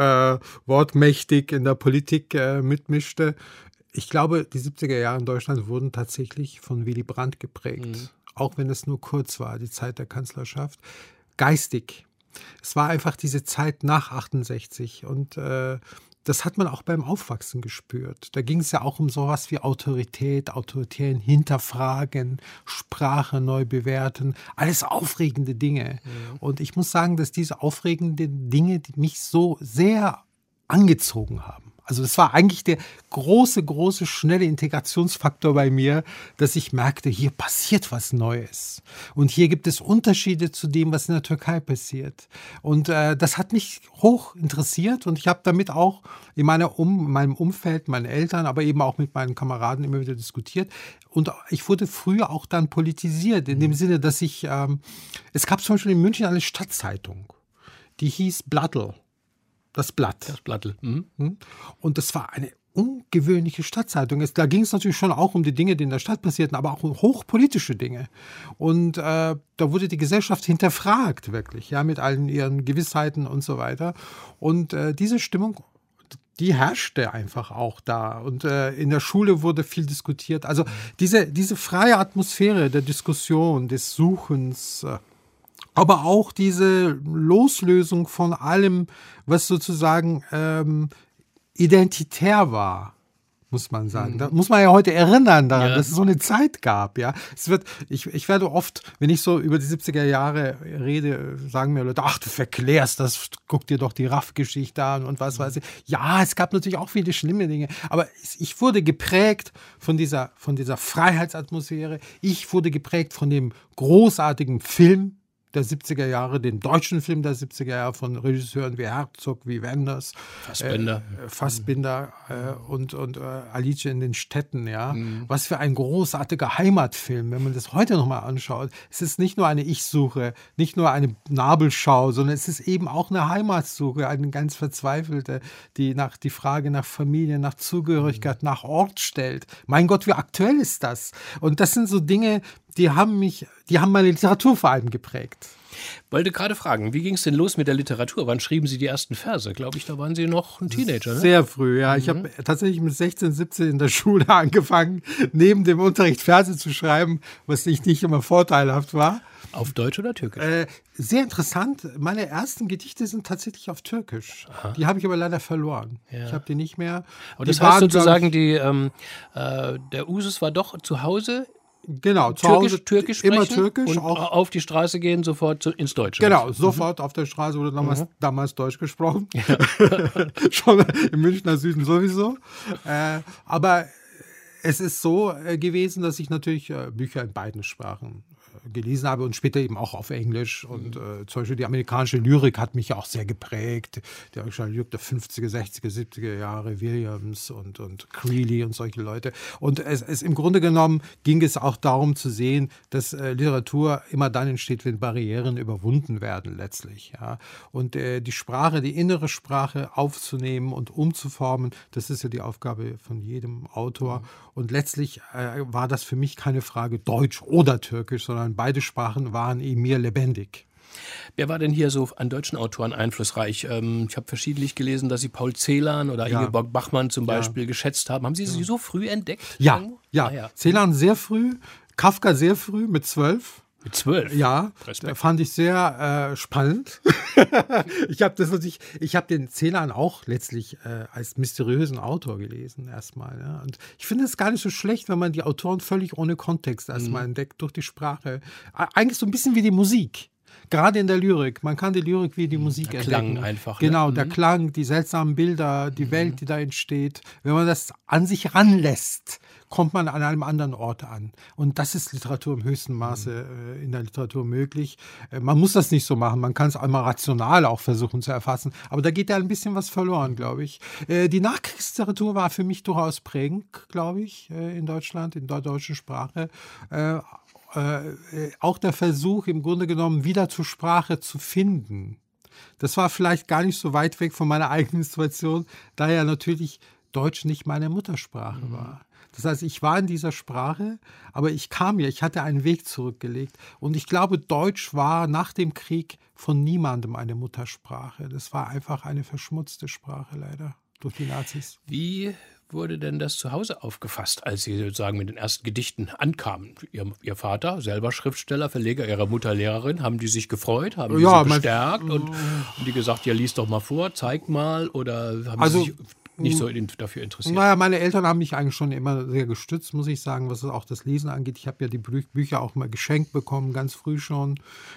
wortmächtig in der Politik mitmischte. Ich glaube, die 70er Jahre in Deutschland wurden tatsächlich von Willy Brandt geprägt. Auch wenn es nur kurz war, die Zeit der Kanzlerschaft. Geistig. Es war einfach diese Zeit nach 68 und das hat man auch beim Aufwachsen gespürt. Da ging es ja auch um sowas wie Autorität, autoritären Hinterfragen, Sprache neu bewerten, alles aufregende Dinge. Ja. Und ich muss sagen, dass diese aufregenden Dinge, die mich so sehr angezogen haben. Also das war eigentlich der große, schnelle Integrationsfaktor bei mir, dass ich merkte, hier passiert was Neues. Und hier gibt es Unterschiede zu dem, was in der Türkei passiert. Und das hat mich hoch interessiert und ich habe damit auch in meinem Umfeld, meinen Eltern, aber eben auch mit meinen Kameraden immer wieder diskutiert. Und ich wurde früher auch dann politisiert, in dem Sinne, dass es gab zum Beispiel in München eine Stadtzeitung, die hieß Blattl. Das Blatt. Das Blattl. Und das war eine ungewöhnliche Stadtzeitung. Da ging es natürlich schon auch um die Dinge, die in der Stadt passierten, aber auch um hochpolitische Dinge. Und da wurde die Gesellschaft hinterfragt, wirklich, ja, mit allen ihren Gewissheiten und so weiter. Und diese Stimmung, die herrschte einfach auch da. Und in der Schule wurde viel diskutiert. Also diese freie Atmosphäre der Diskussion, des Suchens, aber auch diese Loslösung von allem, was sozusagen identitär war, muss man sagen. Da muss man ja heute erinnern daran, dass es so eine Zeit gab. Ja, ich werde oft, wenn ich so über die 70er Jahre rede, sagen mir Leute, ach, du verklärst das, guck dir doch die RAF-Geschichte an und was weiß ich. Ja, es gab natürlich auch viele schlimme Dinge, aber ich wurde geprägt von dieser Freiheitsatmosphäre. Ich wurde geprägt von dem großartigen Film der 70er Jahre, den deutschen Film der 70er Jahre von Regisseuren wie Herzog, wie Wenders, Fassbinder und Alice in den Städten. Ja. Was für ein großartiger Heimatfilm, wenn man das heute nochmal anschaut. Es ist nicht nur eine Ich-Suche, nicht nur eine Nabelschau, sondern es ist eben auch eine Heimatsuche, eine ganz verzweifelte, die die Frage nach Familie, nach Zugehörigkeit, nach Ort stellt. Mein Gott, wie aktuell ist das? Und das sind so Dinge, die haben meine Literatur vor allem geprägt. Wollte gerade fragen, wie ging es denn los mit der Literatur? Wann schrieben Sie die ersten Verse? Glaube ich, da waren Sie noch ein Teenager, ne? Sehr früh, ja. Ich habe tatsächlich mit 16, 17 in der Schule angefangen, neben dem Unterricht Verse zu schreiben, was nicht immer vorteilhaft war. Auf Deutsch oder Türkisch? Sehr interessant. Meine ersten Gedichte sind tatsächlich auf Türkisch. Aha. Die habe ich aber leider verloren. Ja. Ich habe die nicht mehr. Aber das heißt sozusagen, der Usus war doch zu Hause. Genau, zu Hause Türkisch sprechen immer Türkisch. Und auch auf die Straße gehen, sofort ins Deutsche. Genau, sofort auf der Straße wurde damals Deutsch gesprochen. Ja. Schon im Münchner Süden sowieso. Aber es ist so gewesen, dass ich natürlich Bücher in beiden Sprachen gelesen habe und später eben auch auf Englisch. Und zum Beispiel die amerikanische Lyrik hat mich auch sehr geprägt. Die amerikanische Lyrik der 50er, 60er, 70er Jahre, Williams und Creeley und solche Leute. Und es im Grunde genommen ging es auch darum zu sehen, dass Literatur immer dann entsteht, wenn Barrieren überwunden werden letztlich. Ja. Und die Sprache, die innere Sprache aufzunehmen und umzuformen, das ist ja die Aufgabe von jedem Autor. Und letztlich war das für mich keine Frage Deutsch oder Türkisch, sondern beide Sprachen waren in mir lebendig. Wer war denn hier so an deutschen Autoren einflussreich? Ich habe verschiedentlich gelesen, dass Sie Paul Celan oder Ingeborg Bachmann zum Beispiel geschätzt haben. Haben Sie sie so früh entdeckt? Ja. Celan sehr früh, Kafka sehr früh mit 12. Mit 12? Ja, Respekt. fand ich sehr spannend. Ich habe den Celan auch letztlich als mysteriösen Autor gelesen erstmal. Ja. Und ich finde es gar nicht so schlecht, wenn man die Autoren völlig ohne Kontext erstmal entdeckt, durch die Sprache. Eigentlich so ein bisschen wie die Musik. Gerade in der Lyrik. Man kann die Lyrik wie die Musik der entdecken. Klang einfach. Ne? Genau, der Klang, die seltsamen Bilder, die Welt, die da entsteht. Wenn man das an sich ranlässt, kommt man an einem anderen Ort an. Und das ist Literatur im höchsten Maße in der Literatur möglich. Man muss das nicht so machen. Man kann es einmal rational auch versuchen zu erfassen. Aber da geht ja ein bisschen was verloren, glaube ich. Die Nachkriegsliteratur war für mich durchaus prägend, glaube ich, in Deutschland, in der deutschen Sprache. Auch der Versuch, im Grunde genommen wieder zur Sprache zu finden. Das war vielleicht gar nicht so weit weg von meiner eigenen Situation, da ja natürlich Deutsch nicht meine Muttersprache war. Das heißt, ich war in dieser Sprache, aber ich hatte einen Weg zurückgelegt. Und ich glaube, Deutsch war nach dem Krieg von niemandem eine Muttersprache. Das war einfach eine verschmutzte Sprache, leider, durch die Nazis. Wie wurde denn das zu Hause aufgefasst, als Sie sozusagen mit den ersten Gedichten ankamen? Ihr Vater, selber Schriftsteller, Verleger, Ihre Mutter Lehrerin, haben die sich gefreut, haben die sie bestärkt und haben die gesagt, ja, lies doch mal vor, zeig mal, oder haben sie sich nicht so dafür interessiert? Naja, meine Eltern haben mich eigentlich schon immer sehr gestützt, muss ich sagen, was auch das Lesen angeht. Ich habe ja die Bücher auch mal geschenkt bekommen, ganz früh schon.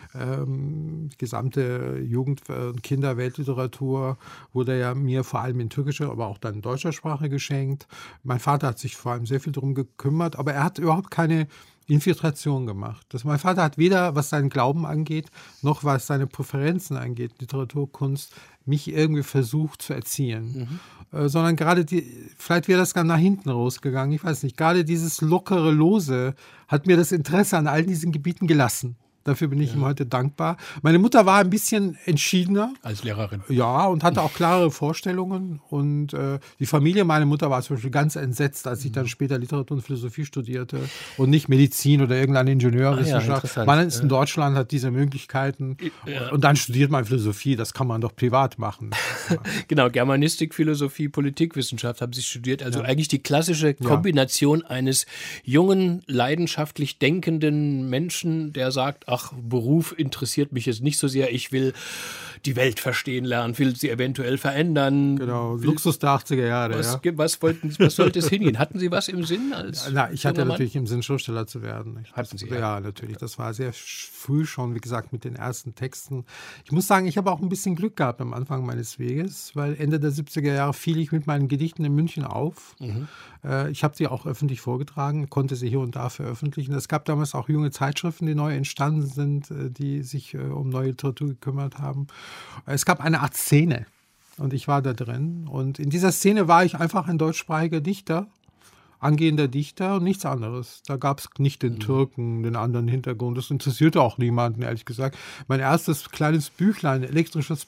Die gesamte Jugend- und Kinderweltliteratur wurde ja mir vor allem in türkischer, aber auch dann in deutscher Sprache geschenkt. Mein Vater hat sich vor allem sehr viel darum gekümmert, aber er hat überhaupt keine Infiltration gemacht. Mein Vater hat weder, was seinen Glauben angeht, noch was seine Präferenzen angeht, Literatur, Kunst, mich irgendwie versucht zu erziehen. Sondern gerade vielleicht wäre das dann nach hinten rausgegangen, ich weiß nicht, gerade dieses lockere, lose hat mir das Interesse an all diesen Gebieten gelassen. Dafür bin ich ihm heute dankbar. Meine Mutter war ein bisschen entschiedener. Als Lehrerin. Ja, und hatte auch klare Vorstellungen. Und die Familie meiner Mutter war zum Beispiel ganz entsetzt, als ich dann später Literatur und Philosophie studierte und nicht Medizin oder irgendeine Ingenieurwissenschaft. Man ist in Deutschland, hat diese Möglichkeiten. Ja. Und dann studiert man Philosophie. Das kann man doch privat machen. Genau, Germanistik, Philosophie, Politikwissenschaft haben Sie studiert. Also eigentlich die klassische Kombination eines jungen, leidenschaftlich denkenden Menschen, der sagt, ach, Beruf interessiert mich jetzt nicht so sehr, ich will die Welt verstehen lernen, will sie eventuell verändern. Genau, Luxus der 80er Jahre. Was sollte es hingehen? Hatten Sie was im Sinn? Ich hatte natürlich im Sinn, Schriftsteller zu werden. Hatten Sie? Ja, natürlich. Das war sehr früh schon, wie gesagt, mit den ersten Texten. Ich muss sagen, ich habe auch ein bisschen Glück gehabt am Anfang meines Weges, weil Ende der 70er Jahre fiel ich mit meinen Gedichten in München auf. Ich habe sie auch öffentlich vorgetragen, konnte sie hier und da veröffentlichen. Es gab damals auch junge Zeitschriften, die neu entstanden sind, die sich um neue Literatur gekümmert haben. Es gab eine Art Szene und ich war da drin. Und in dieser Szene war ich einfach ein deutschsprachiger Dichter, angehender Dichter und nichts anderes. Da gab es nicht den Türken, den anderen Hintergrund. Das interessierte auch niemanden, ehrlich gesagt. Mein erstes kleines Büchlein, elektrisches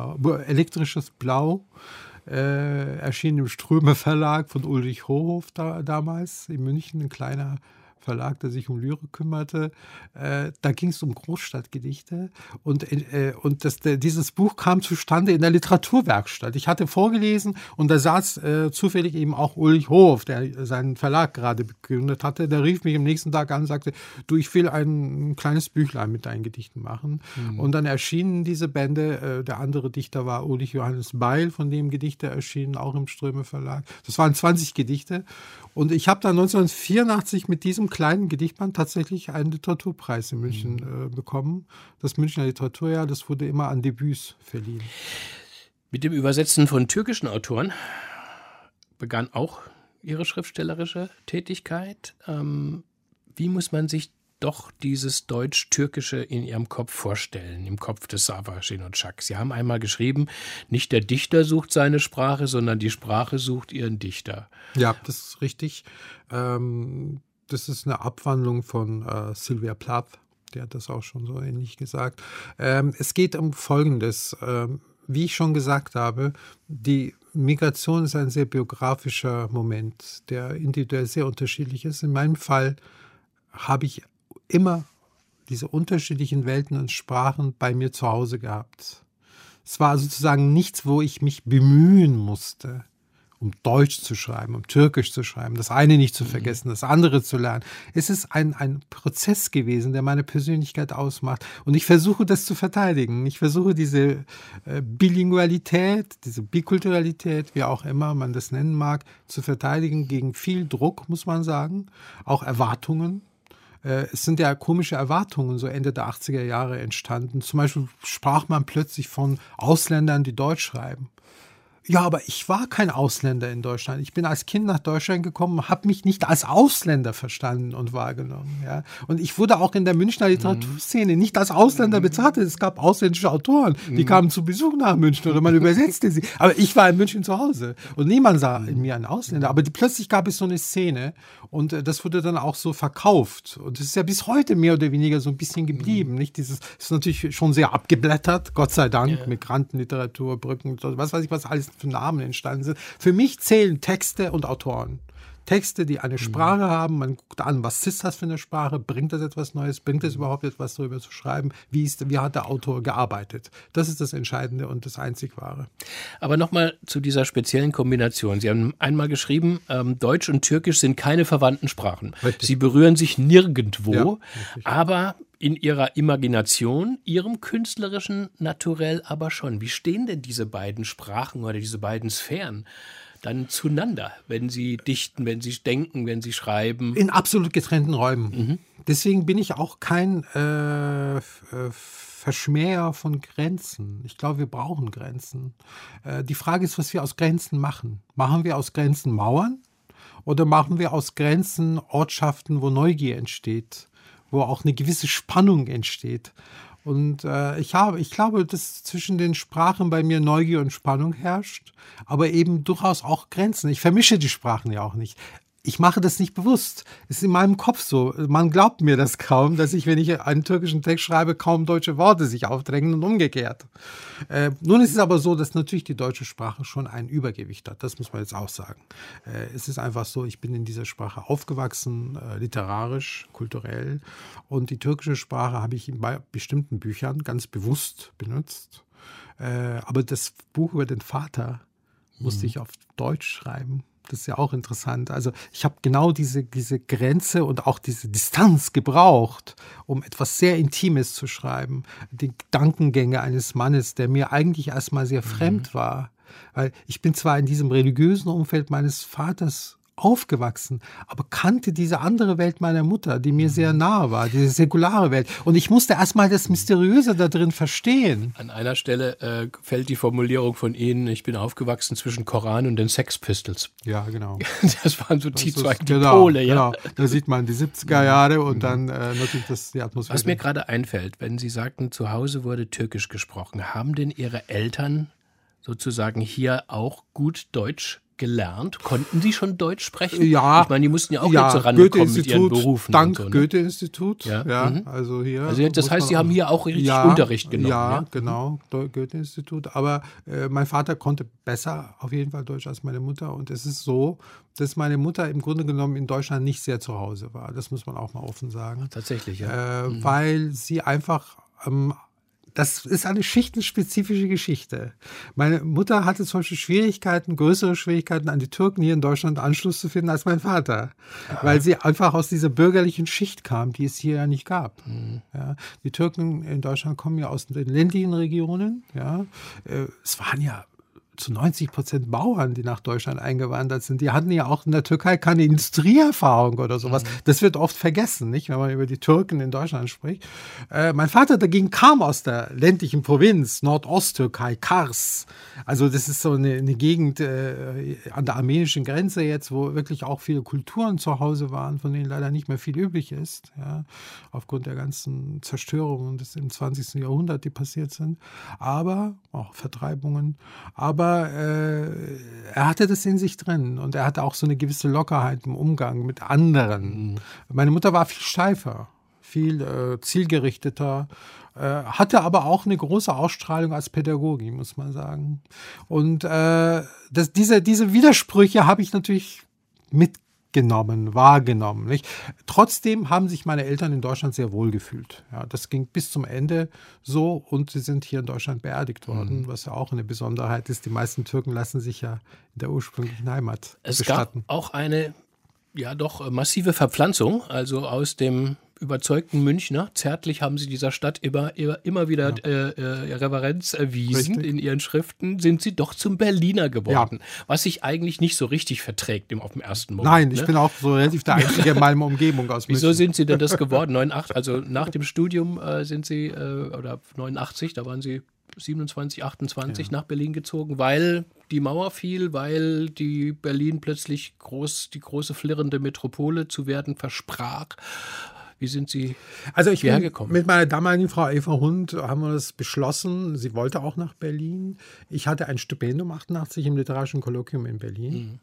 Blau, erschien im Ströme Verlag von Ulrich Hohoff damals in München, ein kleiner Verlag, der sich um Lyrik kümmerte. Da ging es um Großstadtgedichte und dieses Buch kam zustande in der Literaturwerkstatt. Ich hatte vorgelesen und da saß zufällig eben auch Ulrich Hohoff, der seinen Verlag gerade gegründet hatte. Der rief mich am nächsten Tag an und sagte, du, ich will ein kleines Büchlein mit deinen Gedichten machen. Und dann erschienen diese Bände. Der andere Dichter war Ulrich Johannes Beil, von dem Gedichte erschienen, auch im Ströme Verlag. Das waren 20 Gedichte. Und ich habe dann 1984 mit diesem kleinen Gedichtband tatsächlich einen Literaturpreis in München bekommen. Das Münchner Literaturjahr, das wurde immer an Debüts verliehen. Mit dem Übersetzen von türkischen Autoren begann auch Ihre schriftstellerische Tätigkeit. Wie muss man sich doch dieses Deutsch-Türkische in Ihrem Kopf vorstellen, im Kopf des Sava Şenocak? Sie haben einmal geschrieben, nicht der Dichter sucht seine Sprache, sondern die Sprache sucht ihren Dichter. Ja, das ist richtig. Das ist eine Abwandlung von Sylvia Plath, die hat das auch schon so ähnlich gesagt. Es geht um Folgendes. Wie ich schon gesagt habe, die Migration ist ein sehr biografischer Moment, der individuell sehr unterschiedlich ist. In meinem Fall habe ich immer diese unterschiedlichen Welten und Sprachen bei mir zu Hause gehabt. Es war sozusagen nichts, wo ich mich bemühen musste, um Deutsch zu schreiben, um Türkisch zu schreiben, das eine nicht zu vergessen, das andere zu lernen. Es ist ein Prozess gewesen, der meine Persönlichkeit ausmacht. Und ich versuche, das zu verteidigen. Ich versuche, diese Bilingualität, diese Bikulturalität, wie auch immer man das nennen mag, zu verteidigen gegen viel Druck, muss man sagen, auch Erwartungen. Es sind ja komische Erwartungen so Ende der 80er Jahre entstanden. Zum Beispiel sprach man plötzlich von Ausländern, die Deutsch schreiben. Ja, aber ich war kein Ausländer in Deutschland. Ich bin als Kind nach Deutschland gekommen, habe mich nicht als Ausländer verstanden und wahrgenommen. Ja. Und ich wurde auch in der Münchner Literaturszene nicht als Ausländer betrachtet. Es gab ausländische Autoren, die kamen zu Besuch nach München oder man übersetzte sie. Aber ich war in München zu Hause und niemand sah in mir einen Ausländer. Aber plötzlich gab es so eine Szene und das wurde dann auch so verkauft. Und es ist ja bis heute mehr oder weniger so ein bisschen geblieben. Nicht? Dieses ist natürlich schon sehr abgeblättert, Gott sei Dank, Migrantenliteratur, Brücken, was weiß ich, was alles für Namen entstanden sind. Für mich zählen Texte und Autoren. Texte, die eine Sprache haben, man guckt an, was ist das für eine Sprache, bringt das etwas Neues, bringt es überhaupt etwas darüber zu schreiben, wie hat der Autor gearbeitet. Das ist das Entscheidende und das Einzig Wahre. Aber nochmal zu dieser speziellen Kombination. Sie haben einmal geschrieben, Deutsch und Türkisch sind keine verwandten Sprachen. Richtig. Sie berühren sich nirgendwo, aber in ihrer Imagination, ihrem künstlerischen Naturell aber schon. Wie stehen denn diese beiden Sprachen oder diese beiden Sphären dann zueinander, wenn sie dichten, wenn sie denken, wenn sie schreiben? In absolut getrennten Räumen. Deswegen bin ich auch kein Verschmäher von Grenzen. Ich glaube, wir brauchen Grenzen. Die Frage ist, was wir aus Grenzen machen. Machen wir aus Grenzen Mauern oder machen wir aus Grenzen Ortschaften, wo Neugier entsteht, wo auch eine gewisse Spannung entsteht? Und ich glaube, dass zwischen den Sprachen bei mir Neugier und Spannung herrscht, aber eben durchaus auch Grenzen. Ich vermische die Sprachen ja auch nicht. Ich mache das nicht bewusst. Es ist in meinem Kopf so. Man glaubt mir das kaum, dass ich, wenn ich einen türkischen Text schreibe, kaum deutsche Worte sich aufdrängen und umgekehrt. Nun ist es aber so, dass natürlich die deutsche Sprache schon ein Übergewicht hat. Das muss man jetzt auch sagen. Es ist einfach so, ich bin in dieser Sprache aufgewachsen, literarisch, kulturell. Und die türkische Sprache habe ich in bestimmten Büchern ganz bewusst benutzt. Aber das Buch über den Vater musste ich auf Deutsch schreiben. Das ist ja auch interessant. Also ich habe genau diese Grenze und auch diese Distanz gebraucht, um etwas sehr Intimes zu schreiben. Die Gedankengänge eines Mannes, der mir eigentlich erstmal sehr fremd war. Weil ich bin zwar in diesem religiösen Umfeld meines Vaters aufgewachsen, aber kannte diese andere Welt meiner Mutter, die mir sehr nahe war, diese säkulare Welt. Und ich musste erstmal das Mysteriöse da drin verstehen. An einer Stelle fällt die Formulierung von Ihnen, ich bin aufgewachsen zwischen Koran und den Sex Pistols. Ja, genau. Das waren so die zwei Pole. Ja. Genau. Da sieht man die 70er Jahre und dann natürlich die Atmosphäre. Was mir gerade einfällt, wenn Sie sagten, zu Hause wurde Türkisch gesprochen, haben denn Ihre Eltern sozusagen hier auch gut Deutsch gelernt? Konnten Sie schon Deutsch sprechen? Ja. Ich meine, die mussten ja auch jetzt so rankommen mit ihren Berufen. Dank und so, ne? Goethe-Institut. Ja. Also hier. Also das heißt, Sie haben hier auch richtig Unterricht genommen. Ja, genau. Goethe-Institut. Aber mein Vater konnte besser auf jeden Fall Deutsch als meine Mutter. Und es ist so, dass meine Mutter im Grunde genommen in Deutschland nicht sehr zu Hause war. Das muss man auch mal offen sagen. Tatsächlich, ja. Weil sie einfach das ist eine schichtenspezifische Geschichte. Meine Mutter hatte zum Beispiel größere Schwierigkeiten, an die Türken hier in Deutschland Anschluss zu finden als mein Vater. Weil sie einfach aus dieser bürgerlichen Schicht kam, die es hier ja nicht gab. Ja, die Türken in Deutschland kommen ja aus den ländlichen Regionen. Ja. Es waren ja zu 90% Bauern, die nach Deutschland eingewandert sind. Die hatten ja auch in der Türkei keine Industrieerfahrung oder sowas. Das wird oft vergessen, nicht, wenn man über die Türken in Deutschland spricht. Mein Vater dagegen kam aus der ländlichen Provinz, Nordosttürkei, Kars. Also das ist so eine Gegend an der armenischen Grenze jetzt, wo wirklich auch viele Kulturen zu Hause waren, von denen leider nicht mehr viel übrig ist, ja, aufgrund der ganzen Zerstörungen des im 20. Jahrhundert, die passiert sind. Aber auch Vertreibungen. Aber er hatte das in sich drin und er hatte auch so eine gewisse Lockerheit im Umgang mit anderen. Meine Mutter war viel steifer, viel zielgerichteter, hatte aber auch eine große Ausstrahlung als Pädagogin, muss man sagen. Und diese Widersprüche habe ich natürlich wahrgenommen. Nicht? Trotzdem haben sich meine Eltern in Deutschland sehr wohl gefühlt. Ja, das ging bis zum Ende so und sie sind hier in Deutschland beerdigt worden, was ja auch eine Besonderheit ist. Die meisten Türken lassen sich ja in der ursprünglichen Heimat bestatten. Es gab auch eine doch massive Verpflanzung, also aus dem überzeugten Münchner. Zärtlich haben sie dieser Stadt immer wieder Reverenz erwiesen. Richtig. In ihren Schriften sind sie doch zum Berliner geworden, was sich eigentlich nicht so richtig verträgt auf dem ersten Moment. Nein, ich bin auch so relativ der Einzige in meiner Umgebung aus München. Wieso sind Sie denn das geworden? 89, also nach dem Studium sind Sie, oder 89, da waren Sie 27, 28 nach Berlin gezogen, weil die Mauer fiel, weil die Berlin plötzlich die große flirrende Metropole zu werden versprach. Wie sind Sie hierher gekommen? Mit meiner damaligen Frau Eva Hund haben wir das beschlossen. Sie wollte auch nach Berlin. Ich hatte ein Stipendium 88 im Literarischen Kolloquium in Berlin.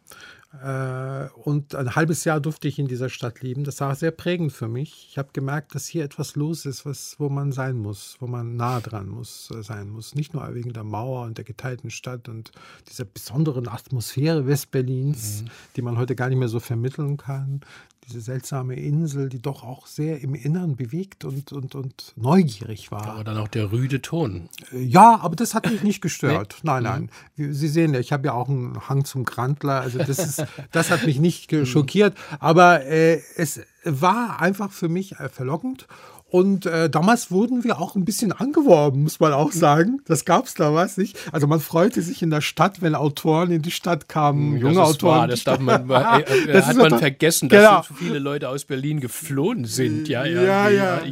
Und ein halbes Jahr durfte ich in dieser Stadt leben. Das war sehr prägend für mich. Ich habe gemerkt, dass hier etwas los ist, wo man sein muss, wo man nah dran sein muss. Nicht nur wegen der Mauer und der geteilten Stadt und dieser besonderen Atmosphäre Westberlins, die man heute gar nicht mehr so vermitteln kann. Diese seltsame Insel, die doch auch sehr im Innern bewegt und neugierig war. Aber dann auch der rüde Ton. Ja, aber das hat mich nicht gestört. Nein. Sie sehen ja, ich habe ja auch einen Hang zum Grandler. Also das hat mich nicht schockiert. Aber es war einfach für mich verlockend. Und damals wurden wir auch ein bisschen angeworben, muss man auch sagen. Das gab es damals nicht. Also man freute sich in der Stadt, wenn Autoren in die Stadt kamen, junge Autoren. Das hat man vergessen, dass so viele Leute aus Berlin geflohen sind. Jeder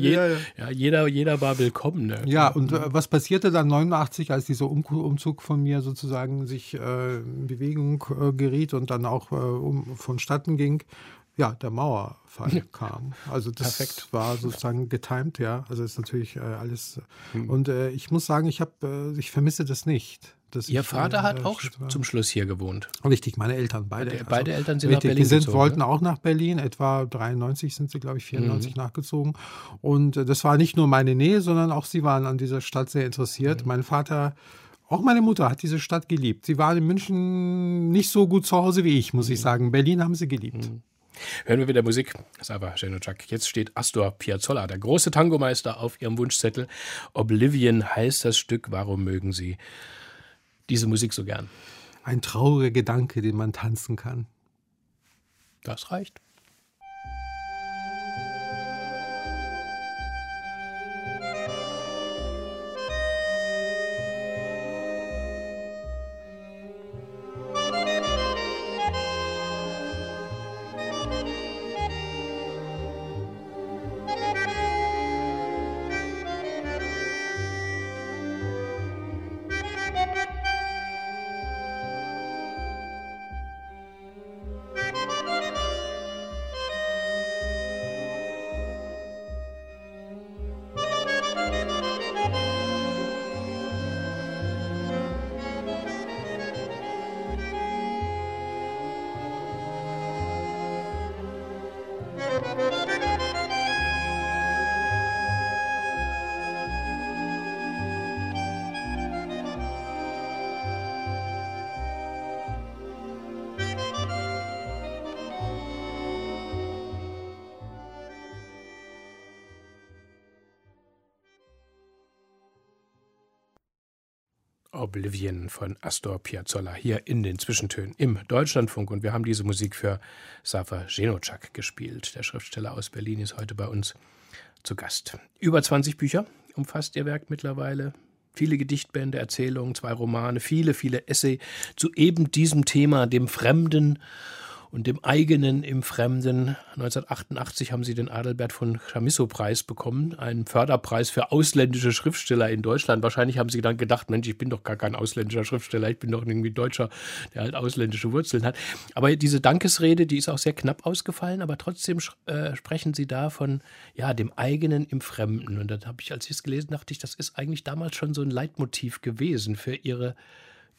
war willkommen. Ne? Ja, und was passierte dann 89, als dieser Umzug von mir sozusagen sich in Bewegung geriet und dann auch vonstatten ging? Ja, der Mauerfall kam. Also das war sozusagen getimed, ja. Also ist natürlich alles. Und ich muss sagen, ich vermisse das nicht. Ihr Vater hat auch zum Schluss hier gewohnt. Richtig, meine Eltern, beide. Beide Eltern sind nach Berlin gezogen. Wollten auch nach Berlin, etwa 93 sind sie, glaube ich, 94 nachgezogen. Und das war nicht nur meine Nähe, sondern auch sie waren an dieser Stadt sehr interessiert. Mein Vater... Auch meine Mutter hat diese Stadt geliebt. Sie waren in München nicht so gut zu Hause wie ich, muss ich sagen. Berlin haben sie geliebt. Hören wir wieder Musik. Sava Ženočák. Jetzt steht Astor Piazzolla, der große Tangomeister, auf ihrem Wunschzettel. Oblivion heißt das Stück. Warum mögen Sie diese Musik so gern? Ein trauriger Gedanke, den man tanzen kann. Das reicht. Oblivion von Astor Piazzolla hier in den Zwischentönen im Deutschlandfunk. Und wir haben diese Musik für Sava Ženočák gespielt. Der Schriftsteller aus Berlin ist heute bei uns zu Gast. Über 20 Bücher umfasst ihr Werk mittlerweile. Viele Gedichtbände, Erzählungen, 2 Romane, viele Essay zu eben diesem Thema, dem Fremden und dem eigenen im Fremden. 1988 haben Sie den Adalbert von Chamisso-Preis bekommen, einen Förderpreis für ausländische Schriftsteller in Deutschland. Wahrscheinlich haben Sie dann gedacht, Mensch, ich bin doch gar kein ausländischer Schriftsteller, ich bin doch irgendwie Deutscher, der halt ausländische Wurzeln hat. Aber diese Dankesrede, die ist auch sehr knapp ausgefallen, aber trotzdem sprechen Sie da von dem eigenen im Fremden. Und dann habe ich, als ich es gelesen, dachte ich, das ist eigentlich damals schon so ein Leitmotiv gewesen für Ihre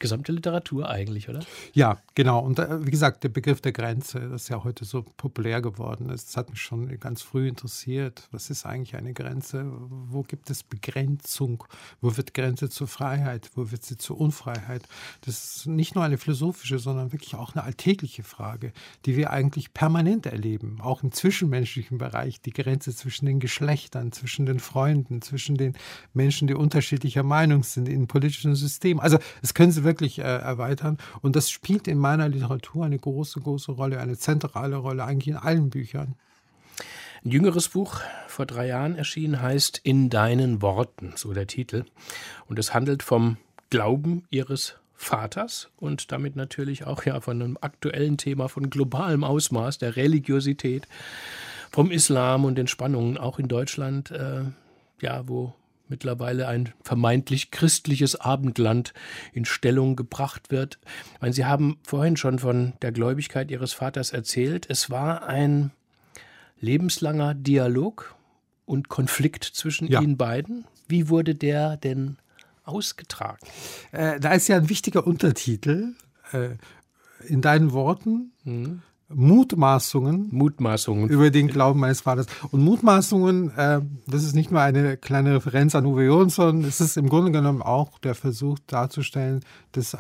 gesamte Literatur eigentlich, oder? Ja, genau. Und wie gesagt, der Begriff der Grenze, das ist ja heute so populär geworden ist, das hat mich schon ganz früh interessiert. Was ist eigentlich eine Grenze? Wo gibt es Begrenzung? Wo wird Grenze zur Freiheit? Wo wird sie zur Unfreiheit? Das ist nicht nur eine philosophische, sondern wirklich auch eine alltägliche Frage, die wir eigentlich permanent erleben, auch im zwischenmenschlichen Bereich, die Grenze zwischen den Geschlechtern, zwischen den Freunden, zwischen den Menschen, die unterschiedlicher Meinung sind im politischen System. Also das können Sie wirklich erweitern. Und das spielt in meiner Literatur eine große, große Rolle, eine zentrale Rolle, eigentlich in allen Büchern. Ein jüngeres Buch, vor 3 Jahren erschienen, heißt »In deinen Worten«, so der Titel. Und es handelt vom Glauben Ihres Vaters und damit natürlich auch ja von einem aktuellen Thema von globalem Ausmaß, der Religiosität, vom Islam und den Spannungen auch in Deutschland, wo mittlerweile ein vermeintlich christliches Abendland in Stellung gebracht wird. Ich meine, Sie haben vorhin schon von der Gläubigkeit Ihres Vaters erzählt. Es war ein lebenslanger Dialog und Konflikt zwischen Ihnen beiden. Wie wurde der denn ausgetragen? Da ist ja ein wichtiger Untertitel in deinen Worten. Mutmaßungen über den Glauben meines Vaters. Und Mutmaßungen, das ist nicht nur eine kleine Referenz an Uwe Jonsson, es ist im Grunde genommen auch der Versuch darzustellen, dass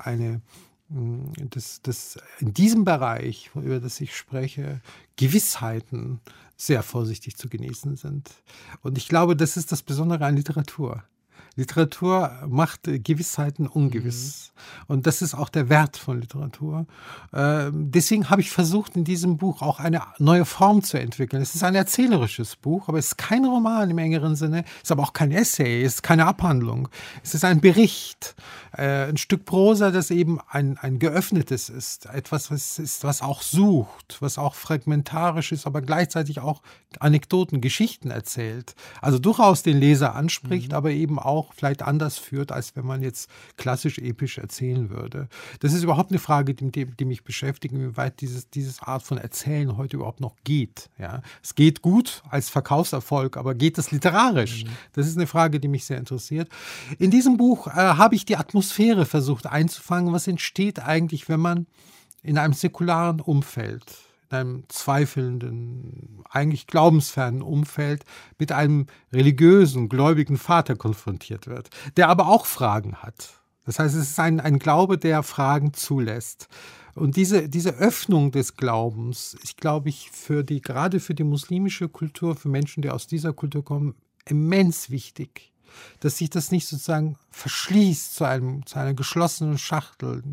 dass in diesem Bereich, über das ich spreche, Gewissheiten sehr vorsichtig zu genießen sind. Und ich glaube, das ist das Besondere an Literatur. Literatur macht Gewissheiten ungewiss. Und das ist auch der Wert von Literatur. Deswegen habe ich versucht, in diesem Buch auch eine neue Form zu entwickeln. Es ist ein erzählerisches Buch, aber es ist kein Roman im engeren Sinne. Es ist aber auch kein Essay, es ist keine Abhandlung. Es ist ein Bericht, ein Stück Prosa, das eben ein geöffnetes ist. Etwas, was auch sucht, was auch fragmentarisch ist, aber gleichzeitig auch Anekdoten, Geschichten erzählt. Also durchaus den Leser anspricht, aber eben auch vielleicht anders führt, als wenn man jetzt klassisch episch erzählen würde. Das ist überhaupt eine Frage, die mich beschäftigt, inwieweit dieses Art von Erzählen heute überhaupt noch geht. Ja? Es geht gut als Verkaufserfolg, aber geht es literarisch? Das ist eine Frage, die mich sehr interessiert. In diesem Buch habe ich die Atmosphäre versucht einzufangen. Was entsteht eigentlich, wenn man in einem säkularen Umfeld, in einem zweifelnden, eigentlich glaubensfernen Umfeld mit einem religiösen, gläubigen Vater konfrontiert wird, der aber auch Fragen hat. Das heißt, es ist ein Glaube, der Fragen zulässt. Und diese Öffnung des Glaubens ist, glaube ich, gerade für die muslimische Kultur, für Menschen, die aus dieser Kultur kommen, immens wichtig. Dass sich das nicht sozusagen verschließt zu einer geschlossenen Schachtel,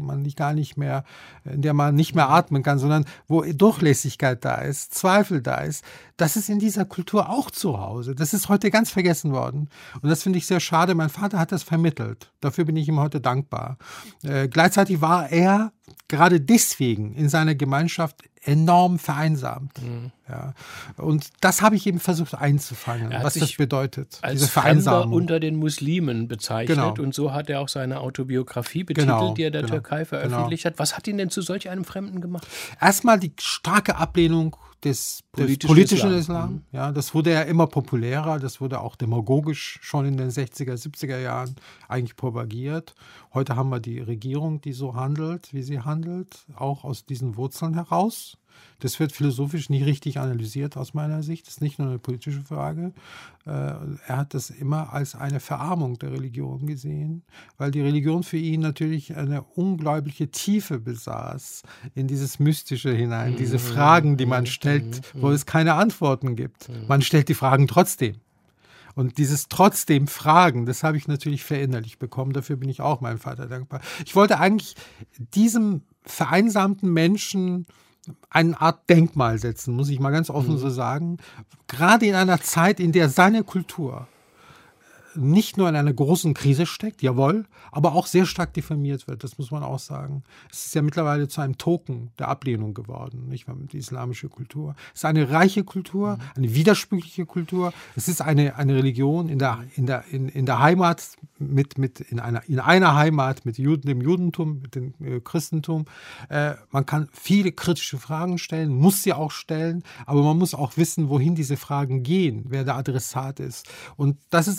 in der man nicht mehr atmen kann, sondern wo Durchlässigkeit da ist, Zweifel da ist. Das ist in dieser Kultur auch zu Hause. Das ist heute ganz vergessen worden. Und das finde ich sehr schade. Mein Vater hat das vermittelt. Dafür bin ich ihm heute dankbar. Gleichzeitig war er gerade deswegen in seiner Gemeinschaft enorm vereinsamt. Ja. Und das habe ich eben versucht einzufangen, was das bedeutet. Als Fremder unter den Muslimen bezeichnet. Genau. Und so hat er auch seine Autobiografie betitelt, die er der Türkei veröffentlicht hat. Was hat ihn denn zu solch einem Fremden gemacht? Erstmal die starke Ablehnung des politischen Islam. Ja, das wurde ja immer populärer, das wurde auch demagogisch schon in den 60er, 70er Jahren eigentlich propagiert. Heute haben wir die Regierung, die so handelt, wie sie handelt, auch aus diesen Wurzeln heraus. Das wird philosophisch nicht richtig analysiert aus meiner Sicht. Das ist nicht nur eine politische Frage. Er hat das immer als eine Verarmung der Religion gesehen, weil die Religion für ihn natürlich eine unglaubliche Tiefe besaß in dieses Mystische hinein, diese Fragen, die man stellt, wo es keine Antworten gibt. Man stellt die Fragen trotzdem. Und dieses trotzdem Fragen, das habe ich natürlich verinnerlicht bekommen. Dafür bin ich auch meinem Vater dankbar. Ich wollte eigentlich diesem vereinsamten Menschen eine Art Denkmal setzen, muss ich mal ganz offen so sagen. Gerade in einer Zeit, in der seine Kultur nicht nur in einer großen Krise steckt, jawohl, aber auch sehr stark diffamiert wird, das muss man auch sagen. Es ist ja mittlerweile zu einem Token der Ablehnung geworden, nicht wahr, die islamische Kultur. Es ist eine reiche Kultur, eine widersprüchliche Kultur. Es ist eine Religion in der Heimat, in einer Heimat mit dem Judentum, mit dem Christentum. Man kann viele kritische Fragen stellen, muss sie auch stellen, aber man muss auch wissen, wohin diese Fragen gehen, wer der Adressat ist. Und das ist natürlich auch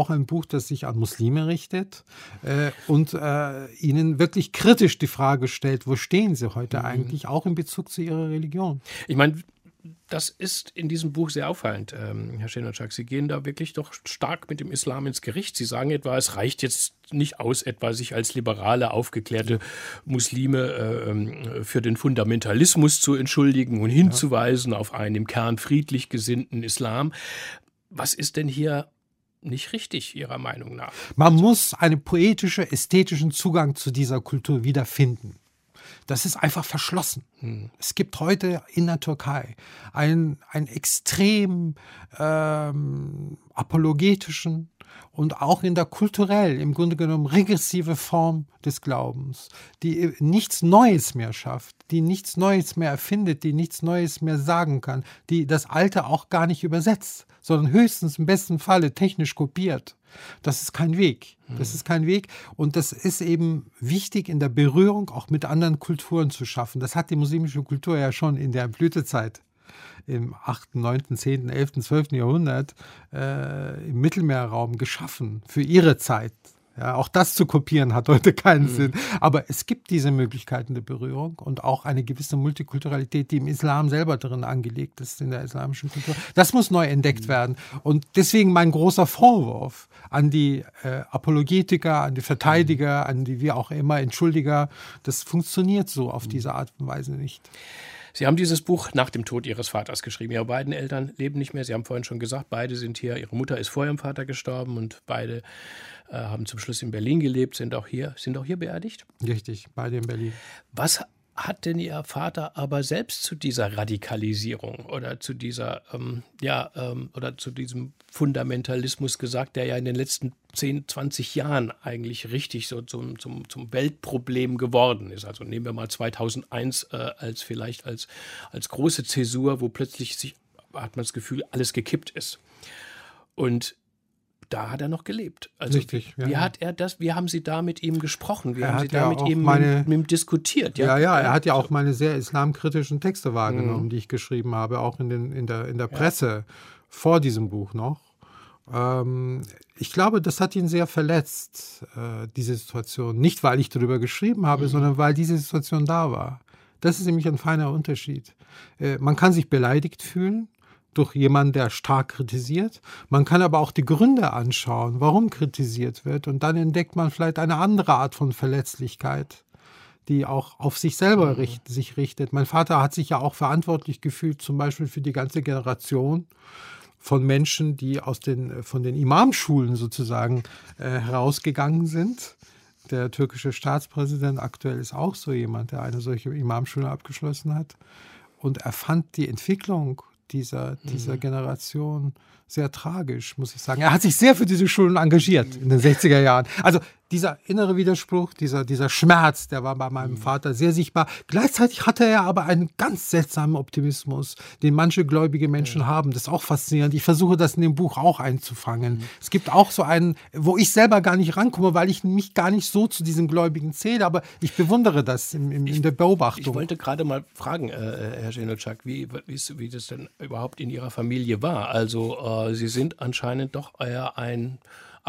auch ein Buch, das sich an Muslime richtet und ihnen wirklich kritisch die Frage stellt, wo stehen sie heute eigentlich, auch in Bezug zu ihrer Religion. Ich meine, das ist in diesem Buch sehr auffallend, Herr Schenoczak. Sie gehen da wirklich doch stark mit dem Islam ins Gericht. Sie sagen etwa, es reicht jetzt nicht aus, etwa sich als liberale, aufgeklärte Muslime für den Fundamentalismus zu entschuldigen und hinzuweisen auf einen im Kern friedlich gesinnten Islam. Was ist denn hier nicht richtig, Ihrer Meinung nach? Man muss einen ästhetischen Zugang zu dieser Kultur wiederfinden. Das ist einfach verschlossen. Es gibt heute in der Türkei einen extrem apologetischen und auch in der kulturell, im Grunde genommen regressive Form des Glaubens, die nichts Neues mehr schafft, die nichts Neues mehr erfindet, die nichts Neues mehr sagen kann, die das Alte auch gar nicht übersetzt, sondern höchstens im besten Falle technisch kopiert. Das ist kein Weg. Das ist kein Weg. Und das ist eben wichtig, in der Berührung auch mit anderen Kulturen zu schaffen. Das hat die muslimische Kultur ja schon in der Blütezeit im 8., 9., 10., 11., 12. Jahrhundert im Mittelmeerraum geschaffen für ihre Zeit. Ja, auch das zu kopieren hat heute keinen Sinn. Aber es gibt diese Möglichkeiten der Berührung und auch eine gewisse Multikulturalität, die im Islam selber drin angelegt ist, in der islamischen Kultur. Das muss neu entdeckt werden. Und deswegen mein großer Vorwurf an die Apologetiker, an die Verteidiger, an die wie auch immer Entschuldiger, das funktioniert so auf diese Art und Weise nicht. Sie haben dieses Buch nach dem Tod Ihres Vaters geschrieben. Ihre beiden Eltern leben nicht mehr. Sie haben vorhin schon gesagt, beide sind hier. Ihre Mutter ist vor ihrem Vater gestorben und beide haben zum Schluss in Berlin gelebt, sind auch hier beerdigt. Richtig, beide in Berlin. Was hat denn Ihr Vater aber selbst zu dieser Radikalisierung oder zu dieser oder zu diesem Fundamentalismus gesagt, der ja in den letzten 10, 20 Jahren eigentlich richtig so zum Weltproblem geworden ist? Also nehmen wir mal 2001 als große Zäsur, wo plötzlich hat man das Gefühl, alles gekippt ist. Und da hat er noch gelebt. Also richtig, ja. Wie haben Sie da mit ihm gesprochen? Wie Er haben Sie hat da ja mit auch ihm diskutiert? Ja, er hat ja auch meine sehr islamkritischen Texte wahrgenommen, die ich geschrieben habe, auch in der Presse vor diesem Buch noch. Ich glaube, das hat ihn sehr verletzt, diese Situation. Nicht, weil ich darüber geschrieben habe, sondern weil diese Situation da war. Das ist nämlich ein feiner Unterschied. Man kann sich beleidigt fühlen durch jemanden, der stark kritisiert. Man kann aber auch die Gründe anschauen, warum kritisiert wird. Und dann entdeckt man vielleicht eine andere Art von Verletzlichkeit, die auch auf sich selber sich richtet. Mein Vater hat sich ja auch verantwortlich gefühlt, zum Beispiel für die ganze Generation von Menschen, die von den Imamschulen sozusagen herausgegangen sind. Der türkische Staatspräsident aktuell ist auch so jemand, der eine solche Imamschule abgeschlossen hat. Und er fand die Entwicklung dieser Generation sehr tragisch, muss ich sagen. Er hat sich sehr für diese Schulen engagiert in den 60er Jahren. Also dieser innere Widerspruch, dieser Schmerz, der war bei meinem Vater sehr sichtbar. Gleichzeitig hatte er aber einen ganz seltsamen Optimismus, den manche gläubige Menschen haben. Das ist auch faszinierend. Ich versuche das in dem Buch auch einzufangen. Es gibt auch so einen, wo ich selber gar nicht rankomme, weil ich mich gar nicht so zu diesen Gläubigen zähle, aber ich bewundere das in der Beobachtung. Ich wollte gerade mal fragen, Herr Schenoczak, wie das denn überhaupt in Ihrer Familie war. Also Sie sind anscheinend doch eher ein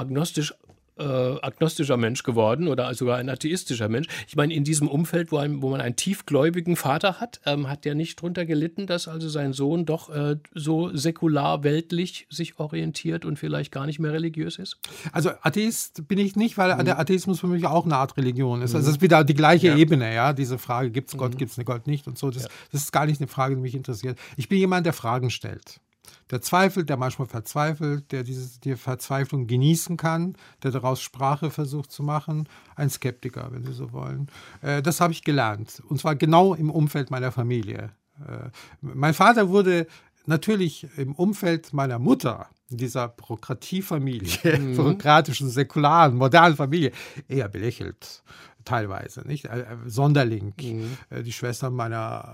agnostischer Mensch geworden oder sogar ein atheistischer Mensch. Ich meine, in diesem Umfeld, wo man einen tiefgläubigen Vater hat, hat der nicht drunter gelitten, dass also sein Sohn doch so säkular weltlich sich orientiert und vielleicht gar nicht mehr religiös ist? Also Atheist bin ich nicht, weil der Atheismus für mich auch eine Art Religion ist. Also das ist wieder die gleiche Ebene, ja, diese Frage, gibt es Gott, gibt es Gott nicht und so. Das ist gar nicht eine Frage, die mich interessiert. Ich bin jemand, der Fragen stellt. Der zweifelt, der manchmal verzweifelt, der die Verzweiflung genießen kann, der daraus Sprache versucht zu machen. Ein Skeptiker, wenn Sie so wollen. Das habe ich gelernt. Und zwar genau im Umfeld meiner Familie. Mein Vater wurde natürlich im Umfeld meiner Mutter, dieser Bürokratiefamilie, bürokratischen, säkularen, modernen Familie, eher belächelt. Teilweise, nicht? Sonderling. Die Schwestern meiner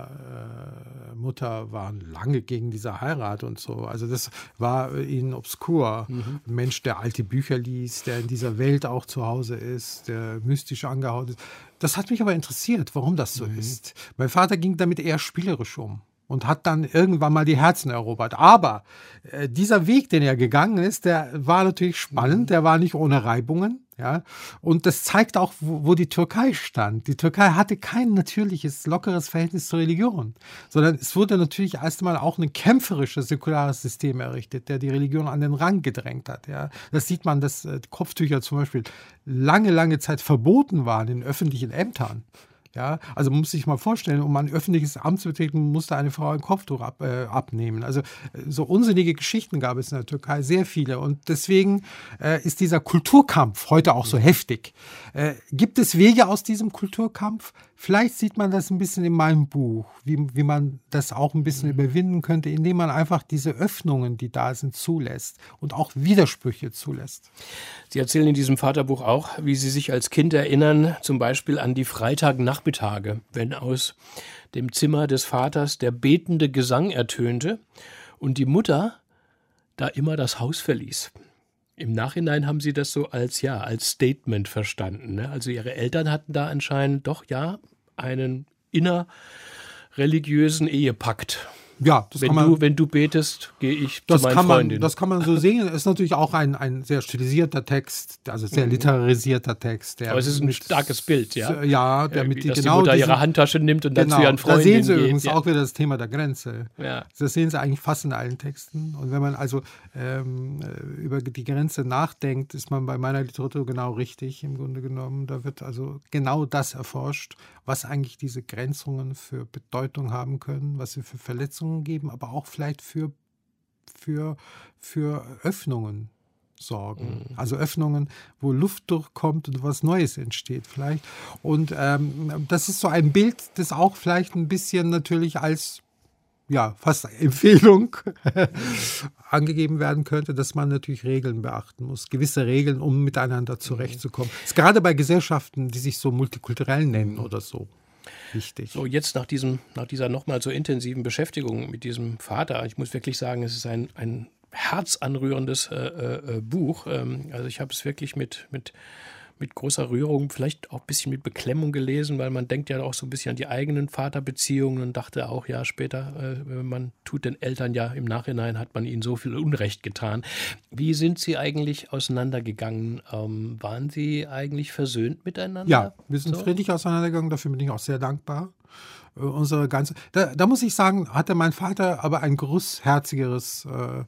Mutter waren lange gegen diese Heirat und so. Also das war ihnen obskur. Ein Mensch, der alte Bücher liest, der in dieser Welt auch zu Hause ist, der mystisch angehaucht ist. Das hat mich aber interessiert, warum das so ist. Mein Vater ging damit eher spielerisch um. und hat dann irgendwann mal die Herzen erobert. Aber dieser Weg, den er gegangen ist, der war natürlich spannend, der war nicht ohne Reibungen. Ja, und das zeigt auch, wo die Türkei stand. Die Türkei hatte kein natürliches, lockeres Verhältnis zur Religion, sondern es wurde natürlich erst einmal auch ein kämpferisches, säkulares System errichtet, der die Religion an den Rand gedrängt hat. Ja. Das sieht man, dass Kopftücher zum Beispiel lange Zeit verboten waren in öffentlichen Ämtern. Ja, also man muss sich mal vorstellen, um ein öffentliches Amt zu betreten, musste eine Frau ein Kopftuch abnehmen. Also so unsinnige Geschichten gab es in der Türkei, sehr viele. Und deswegen ist dieser Kulturkampf heute auch so heftig. Gibt es Wege aus diesem Kulturkampf? Vielleicht sieht man das ein bisschen in meinem Buch, wie man das auch ein bisschen überwinden könnte, indem man einfach diese Öffnungen, die da sind, zulässt und auch Widersprüche zulässt. Sie erzählen in diesem Vaterbuch auch, wie Sie sich als Kind erinnern, zum Beispiel an die Freitagnachmittage, wenn aus dem Zimmer des Vaters der betende Gesang ertönte und die Mutter da immer das Haus verließ. Im Nachhinein haben Sie das so als Statement verstanden. Ne? Also Ihre Eltern hatten da anscheinend doch einen innerreligiösen Ehepakt. Ja, das kann man, wenn du betest, gehe ich zu meinen Freundinnen. Das kann man so sehen. Es ist natürlich auch ein sehr stilisierter Text, also sehr literarisierter Text. Aber es ist ein starkes Bild, ja? Ja, der mit dass die Mutter ihre Handtasche nimmt und dann zu ihren Freundinnen geht. Da sehen Sie geht. übrigens auch wieder das Thema der Grenze. Ja. Das sehen Sie eigentlich fast in allen Texten. Und wenn man also über die Grenze nachdenkt, ist man bei meiner Literatur genau richtig, im Grunde genommen. Da wird also genau das erforscht, was eigentlich diese Grenzungen für Bedeutung haben können, was sie für Verletzungen geben, aber auch vielleicht für Öffnungen sorgen. Also Öffnungen, wo Luft durchkommt und was Neues entsteht vielleicht. Und das ist so ein Bild, das auch vielleicht ein bisschen natürlich als fast Empfehlung angegeben werden könnte, dass man natürlich Regeln beachten muss. Gewisse Regeln, um miteinander zurechtzukommen. Das ist gerade bei Gesellschaften, die sich so multikulturell nennen oder so, wichtig. So, jetzt nach dieser nochmal so intensiven Beschäftigung mit diesem Vater, ich muss wirklich sagen, es ist ein herzanrührendes Buch. Also ich habe es wirklich mit großer Rührung, vielleicht auch ein bisschen mit Beklemmung gelesen, weil man denkt ja auch so ein bisschen an die eigenen Vaterbeziehungen und dachte auch, später, man tut den Eltern im Nachhinein, hat man ihnen so viel Unrecht getan. Wie sind Sie eigentlich auseinandergegangen? Waren Sie eigentlich versöhnt miteinander? Ja, wir sind friedlich auseinandergegangen, dafür bin ich auch sehr dankbar. Da muss ich sagen, hatte mein Vater aber ein großherzigeres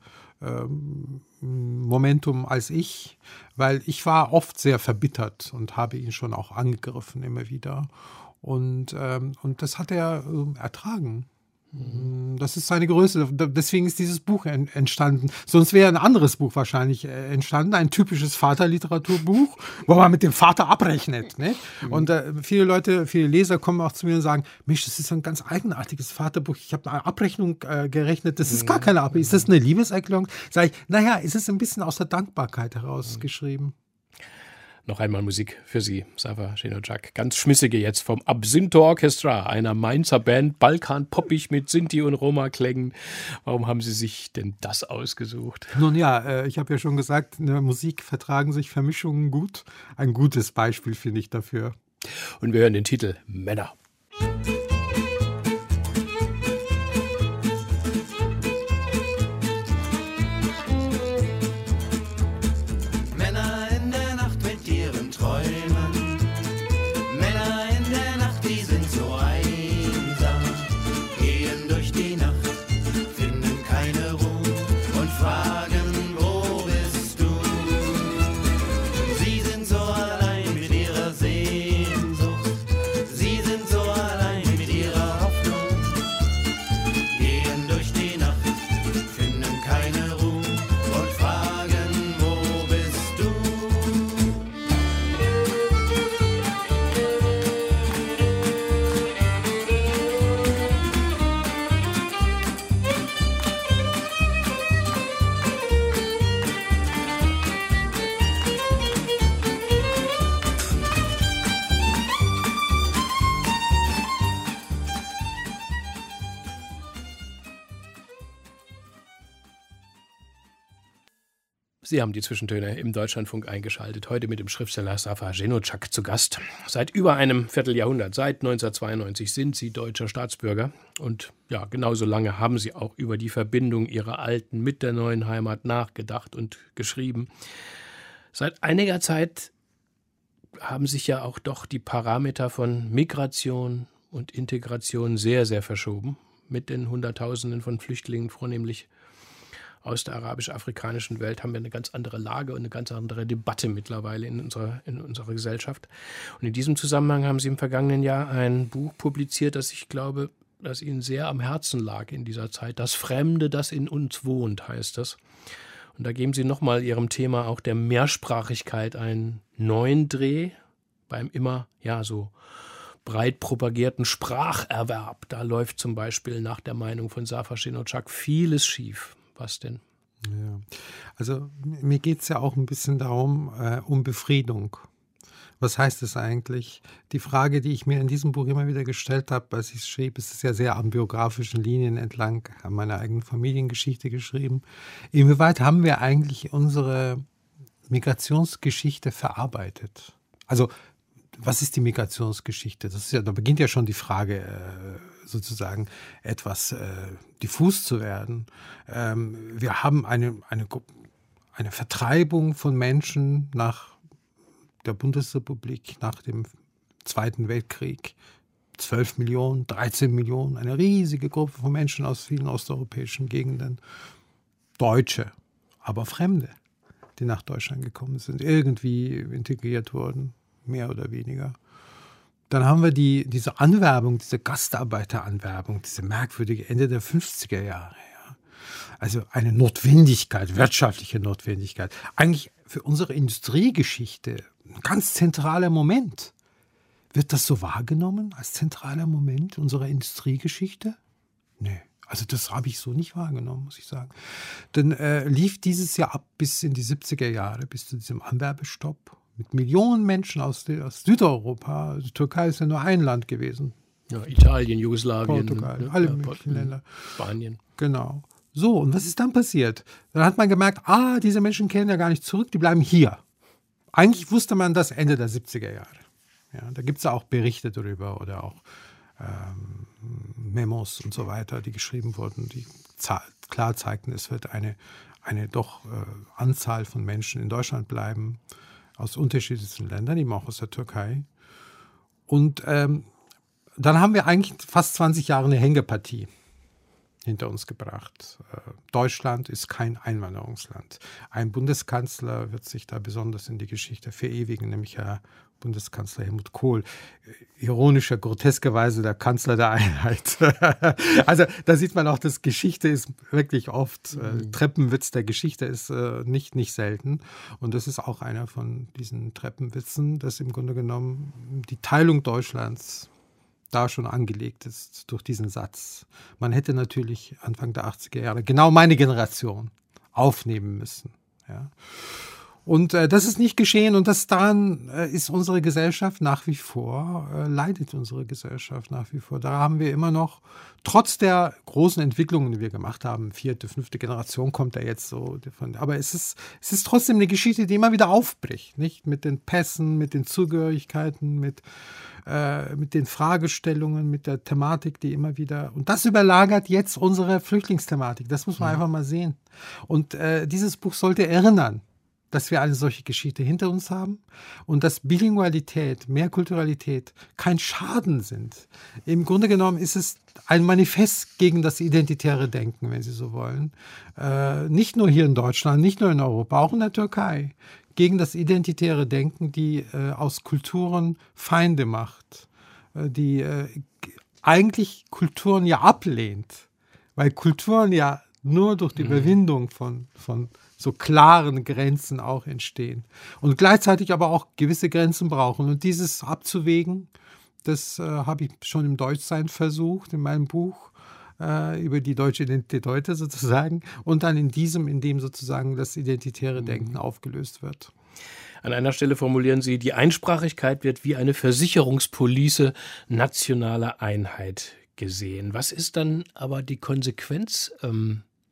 Momentum als ich, weil ich war oft sehr verbittert und habe ihn schon auch angegriffen immer wieder. Und das hat er ertragen. Das ist seine Größe. Deswegen ist dieses Buch entstanden. Sonst wäre ein anderes Buch wahrscheinlich entstanden, ein typisches Vaterliteraturbuch, wo man mit dem Vater abrechnet. Ne? Und viele Leser kommen auch zu mir und sagen, Mensch, das ist ein ganz eigenartiges Vaterbuch. Ich habe eine Abrechnung gerechnet. Das ist gar keine Abrechnung. Ist das eine Liebeserklärung? Sag ich, es ist ein bisschen aus der Dankbarkeit heraus geschrieben. Noch einmal Musik für Sie, Safa Šénočák. Ganz schmissige jetzt vom Absinto Orchestra, einer Mainzer Band, Balkan-poppig mit Sinti- und Roma-Klängen. Warum haben Sie sich denn das ausgesucht? Nun ja, ich habe ja schon gesagt, in der Musik vertragen sich Vermischungen gut. Ein gutes Beispiel finde ich dafür. Und wir hören den Titel Männer. Sie sind so Sie haben die Zwischentöne im Deutschlandfunk eingeschaltet. Heute mit dem Schriftsteller Safar Cenocak zu Gast. Seit über einem Vierteljahrhundert, seit 1992, sind Sie deutscher Staatsbürger. Und ja, genauso lange haben Sie auch über die Verbindung Ihrer alten mit der neuen Heimat nachgedacht und geschrieben. Seit einiger Zeit haben sich ja auch doch die Parameter von Migration und Integration sehr, sehr verschoben. Mit den Hunderttausenden von Flüchtlingen, vornehmlich aus der arabisch-afrikanischen Welt, haben wir eine ganz andere Lage und eine ganz andere Debatte mittlerweile in unserer Gesellschaft. Und in diesem Zusammenhang haben Sie im vergangenen Jahr ein Buch publiziert, das ich glaube, das Ihnen sehr am Herzen lag in dieser Zeit. Das Fremde, das in uns wohnt, heißt das. Und da geben Sie nochmal Ihrem Thema auch der Mehrsprachigkeit einen neuen Dreh beim immer, ja, so breit propagierten Spracherwerb. Da läuft zum Beispiel nach der Meinung von Safar Cenocak vieles schief. Was denn? Ja. Also mir geht es ja auch ein bisschen darum, um Befriedung. Was heißt das eigentlich? Die Frage, die ich mir in diesem Buch immer wieder gestellt habe, als ich es schrieb, ist es ja sehr an biografischen Linien entlang an meiner eigenen Familiengeschichte geschrieben. Inwieweit haben wir eigentlich unsere Migrationsgeschichte verarbeitet? Also was ist die Migrationsgeschichte? Das ist ja, da beginnt ja schon die Frage, sozusagen etwas diffus zu werden. Wir haben eine Vertreibung von Menschen nach der Bundesrepublik, nach dem Zweiten Weltkrieg. 12 Millionen, 13 Millionen, eine riesige Gruppe von Menschen aus vielen osteuropäischen Gegenden. Deutsche, aber Fremde, die nach Deutschland gekommen sind, irgendwie integriert wurden, mehr oder weniger. Dann haben wir diese Anwerbung, diese Gastarbeiteranwerbung, diese merkwürdige Ende der 50er Jahre. Ja. Also eine Notwendigkeit, wirtschaftliche Notwendigkeit. Eigentlich für unsere Industriegeschichte ein ganz zentraler Moment. Wird das so wahrgenommen als zentraler Moment unserer Industriegeschichte? Nee, also das habe ich so nicht wahrgenommen, muss ich sagen. Dann lief dieses Jahr ab bis in die 70er Jahre, bis zu diesem Anwerbestopp. Mit Millionen Menschen aus Südeuropa. Die Türkei ist ja nur ein Land gewesen. Ja, Italien, Jugoslawien, Portugal, alle möglichen Länder. Spanien. Genau. So, und was ist dann passiert? Dann hat man gemerkt, diese Menschen kehren ja gar nicht zurück, die bleiben hier. Eigentlich wusste man das Ende der 70er Jahre. Ja, da gibt es ja auch Berichte darüber oder auch Memos und so weiter, die geschrieben wurden, die klar zeigten, es wird eine doch Anzahl von Menschen in Deutschland bleiben, aus unterschiedlichsten Ländern, eben auch aus der Türkei. Und dann haben wir eigentlich fast 20 Jahre eine Hängepartie hinter uns gebracht. Deutschland ist kein Einwanderungsland. Ein Bundeskanzler wird sich da besonders in die Geschichte verewigen, nämlich Herr Bundeskanzler Helmut Kohl. Ironischer, groteskerweise der Kanzler der Einheit. Also da sieht man auch, dass Geschichte ist wirklich oft, Treppenwitz der Geschichte ist nicht selten. Und das ist auch einer von diesen Treppenwitzen, dass im Grunde genommen die Teilung Deutschlands da schon angelegt ist durch diesen Satz. Man hätte natürlich Anfang der 80er Jahre genau meine Generation aufnehmen müssen. Ja. Und das ist nicht geschehen und daran ist unsere Gesellschaft nach wie vor, leidet unsere Gesellschaft nach wie vor. Da haben wir immer noch, trotz der großen Entwicklungen, die wir gemacht haben, 4., 5. Generation kommt da jetzt so. Aber es ist trotzdem eine Geschichte, die immer wieder aufbricht, nicht? Mit den Pässen, mit den Zugehörigkeiten, mit den Fragestellungen, mit der Thematik, die immer wieder, und das überlagert jetzt unsere Flüchtlingsthematik. Das muss man einfach mal sehen. Und dieses Buch sollte erinnern, dass wir eine solche Geschichte hinter uns haben und dass Bilingualität, Mehrkulturalität kein Schaden sind. Im Grunde genommen ist es ein Manifest gegen das identitäre Denken, wenn Sie so wollen. Nicht nur hier in Deutschland, nicht nur in Europa, auch in der Türkei. Gegen das identitäre Denken, die aus Kulturen Feinde macht, die eigentlich Kulturen ja ablehnt, weil Kulturen ja nur durch die Überwindung von so klaren Grenzen auch entstehen und gleichzeitig aber auch gewisse Grenzen brauchen. Und dieses abzuwägen, das habe ich schon im Deutschsein versucht, in meinem Buch über die deutsche Identität heute sozusagen und dann in dem sozusagen das identitäre Denken aufgelöst wird. An einer Stelle formulieren Sie, die Einsprachigkeit wird wie eine Versicherungspolice nationaler Einheit gesehen. Was ist dann aber die Konsequenz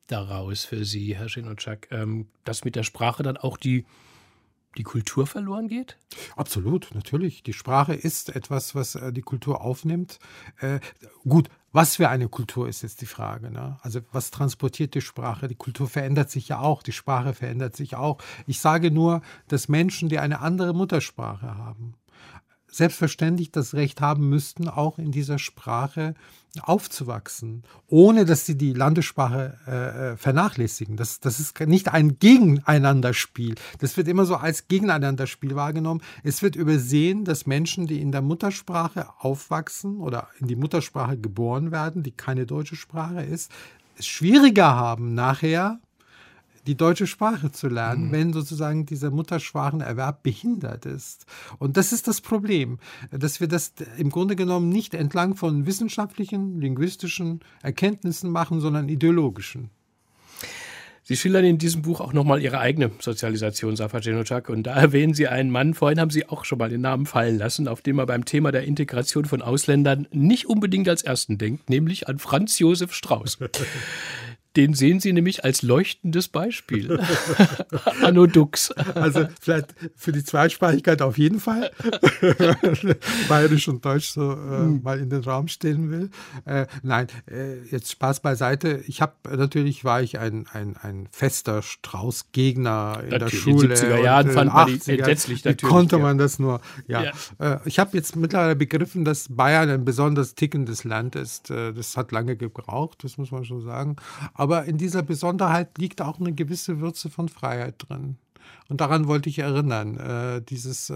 daraus für Sie, Herr Schinocak, dass mit der Sprache dann auch die Kultur verloren geht? Absolut, natürlich. Die Sprache ist etwas, was die Kultur aufnimmt. Gut, was für eine Kultur ist jetzt die Frage, ne? Also was transportiert die Sprache? Die Kultur verändert sich ja auch, die Sprache verändert sich auch. Ich sage nur, dass Menschen, die eine andere Muttersprache haben, selbstverständlich das Recht haben müssten, auch in dieser Sprache aufzuwachsen, ohne dass sie die Landessprache vernachlässigen. Das ist nicht ein Gegeneinanderspiel. Das wird immer so als Gegeneinanderspiel wahrgenommen. Es wird übersehen, dass Menschen, die in der Muttersprache aufwachsen oder in die Muttersprache geboren werden, die keine deutsche Sprache ist, es schwieriger haben, nachher die deutsche Sprache zu lernen, wenn sozusagen dieser Muttersprachenerwerb behindert ist. Und das ist das Problem, dass wir das im Grunde genommen nicht entlang von wissenschaftlichen, linguistischen Erkenntnissen machen, sondern ideologischen. Sie schildern in diesem Buch auch nochmal Ihre eigene Sozialisation, Safar Cenocak. Und da erwähnen Sie einen Mann, vorhin haben Sie auch schon mal den Namen fallen lassen, auf den man beim Thema der Integration von Ausländern nicht unbedingt als Ersten denkt, nämlich an Franz Josef Strauß. Den sehen Sie nämlich als leuchtendes Beispiel. Anno Dux. Also vielleicht für die Zweisprachigkeit auf jeden Fall. Bayerisch und Deutsch so mal in den Raum stellen will. Nein, jetzt Spaß beiseite. Natürlich war ich ein fester Strauß-Gegner in der Schule. In den 70er Jahren fand man die entsetzlich natürlich. Wie konnte man das nur? Ja. Ich habe jetzt mittlerweile begriffen, dass Bayern ein besonders tickendes Land ist. Das hat lange gebraucht, das muss man schon sagen. Aber in dieser Besonderheit liegt auch eine gewisse Würze von Freiheit drin. Und daran wollte ich erinnern. Dieses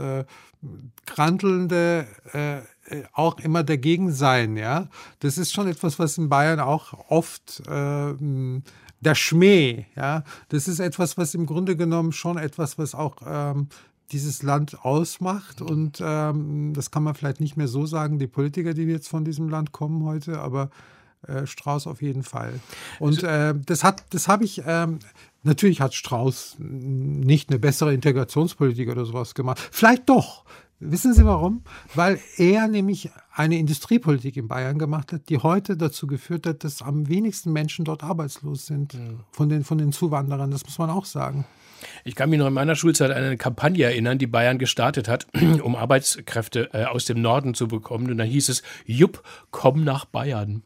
krantelnde, auch immer dagegen sein. Ja? Das ist schon etwas, was in Bayern auch oft der Schmäh. Ja? Das ist etwas, was im Grunde genommen schon etwas, was auch dieses Land ausmacht. Und das kann man vielleicht nicht mehr so sagen, die Politiker, die jetzt von diesem Land kommen heute, aber Strauß auf jeden Fall. Und das habe ich, natürlich hat Strauß nicht eine bessere Integrationspolitik oder sowas gemacht. Vielleicht doch. Wissen Sie warum? Weil er nämlich eine Industriepolitik in Bayern gemacht hat, die heute dazu geführt hat, dass am wenigsten Menschen dort arbeitslos sind von den Zuwanderern. Das muss man auch sagen. Ich kann mich noch in meiner Schulzeit an eine Kampagne erinnern, die Bayern gestartet hat, um Arbeitskräfte aus dem Norden zu bekommen. Und dann hieß es, Jupp, komm nach Bayern.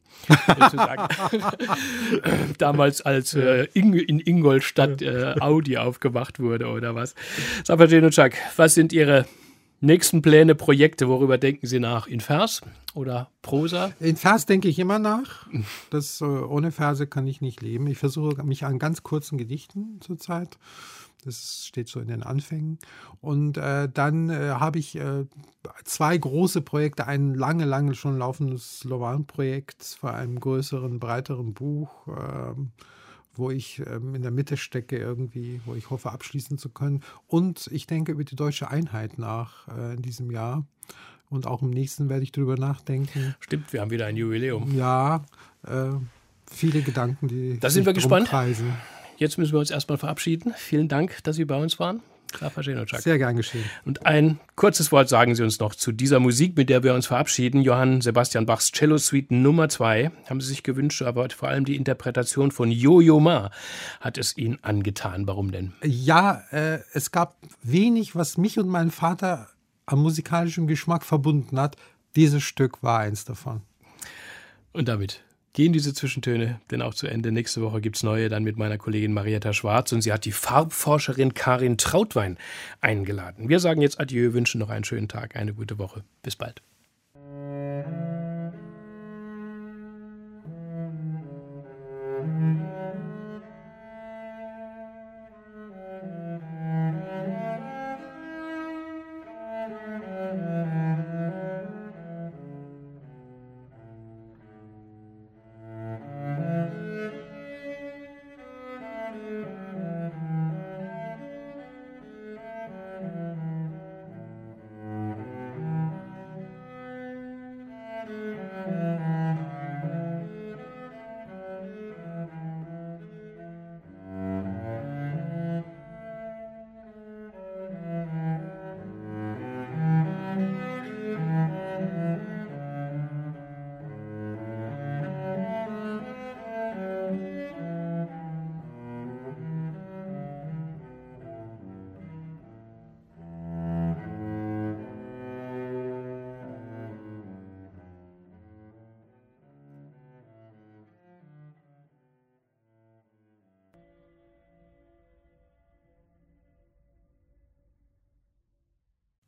Damals als in Ingolstadt Audi aufgemacht wurde oder was. Safar Cenocak, was sind Ihre nächsten Pläne, Projekte? Worüber denken Sie nach? In Vers oder Prosa? In Vers denke ich immer nach. Ohne Verse kann ich nicht leben. Ich versuche mich an ganz kurzen Gedichten zurzeit. Das steht so in den Anfängen. Und dann habe ich 2 große Projekte. Ein lange schon laufendes Slovan-Projekt vor einem größeren, breiteren Buch, wo ich in der Mitte stecke irgendwie, wo ich hoffe, abschließen zu können. Und ich denke über die deutsche Einheit nach in diesem Jahr. Und auch im nächsten werde ich darüber nachdenken. Stimmt, wir haben wieder ein Jubiläum. Ja, viele Gedanken, die da sind wir gespannt. Kreisen. Jetzt müssen wir uns erstmal verabschieden. Vielen Dank, dass Sie bei uns waren. Safar Cenocak. Sehr gern geschehen. Und ein kurzes Wort sagen Sie uns noch zu dieser Musik, mit der wir uns verabschieden. Johann Sebastian Bachs Cello-Suite Nummer 2 haben Sie sich gewünscht, aber vor allem die Interpretation von Yo-Yo Ma hat es Ihnen angetan. Warum denn? Ja, es gab wenig, was mich und meinen Vater am musikalischen Geschmack verbunden hat. Dieses Stück war eins davon. Und damit gehen diese Zwischentöne denn auch zu Ende. Nächste Woche gibt es neue, dann mit meiner Kollegin Marietta Schwarz. Und sie hat die Farbforscherin Karin Trautwein eingeladen. Wir sagen jetzt Adieu, wünschen noch einen schönen Tag, eine gute Woche. Bis bald.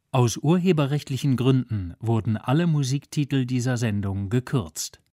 Aus urheberrechtlichen Gründen wurden alle Musiktitel dieser Sendung gekürzt.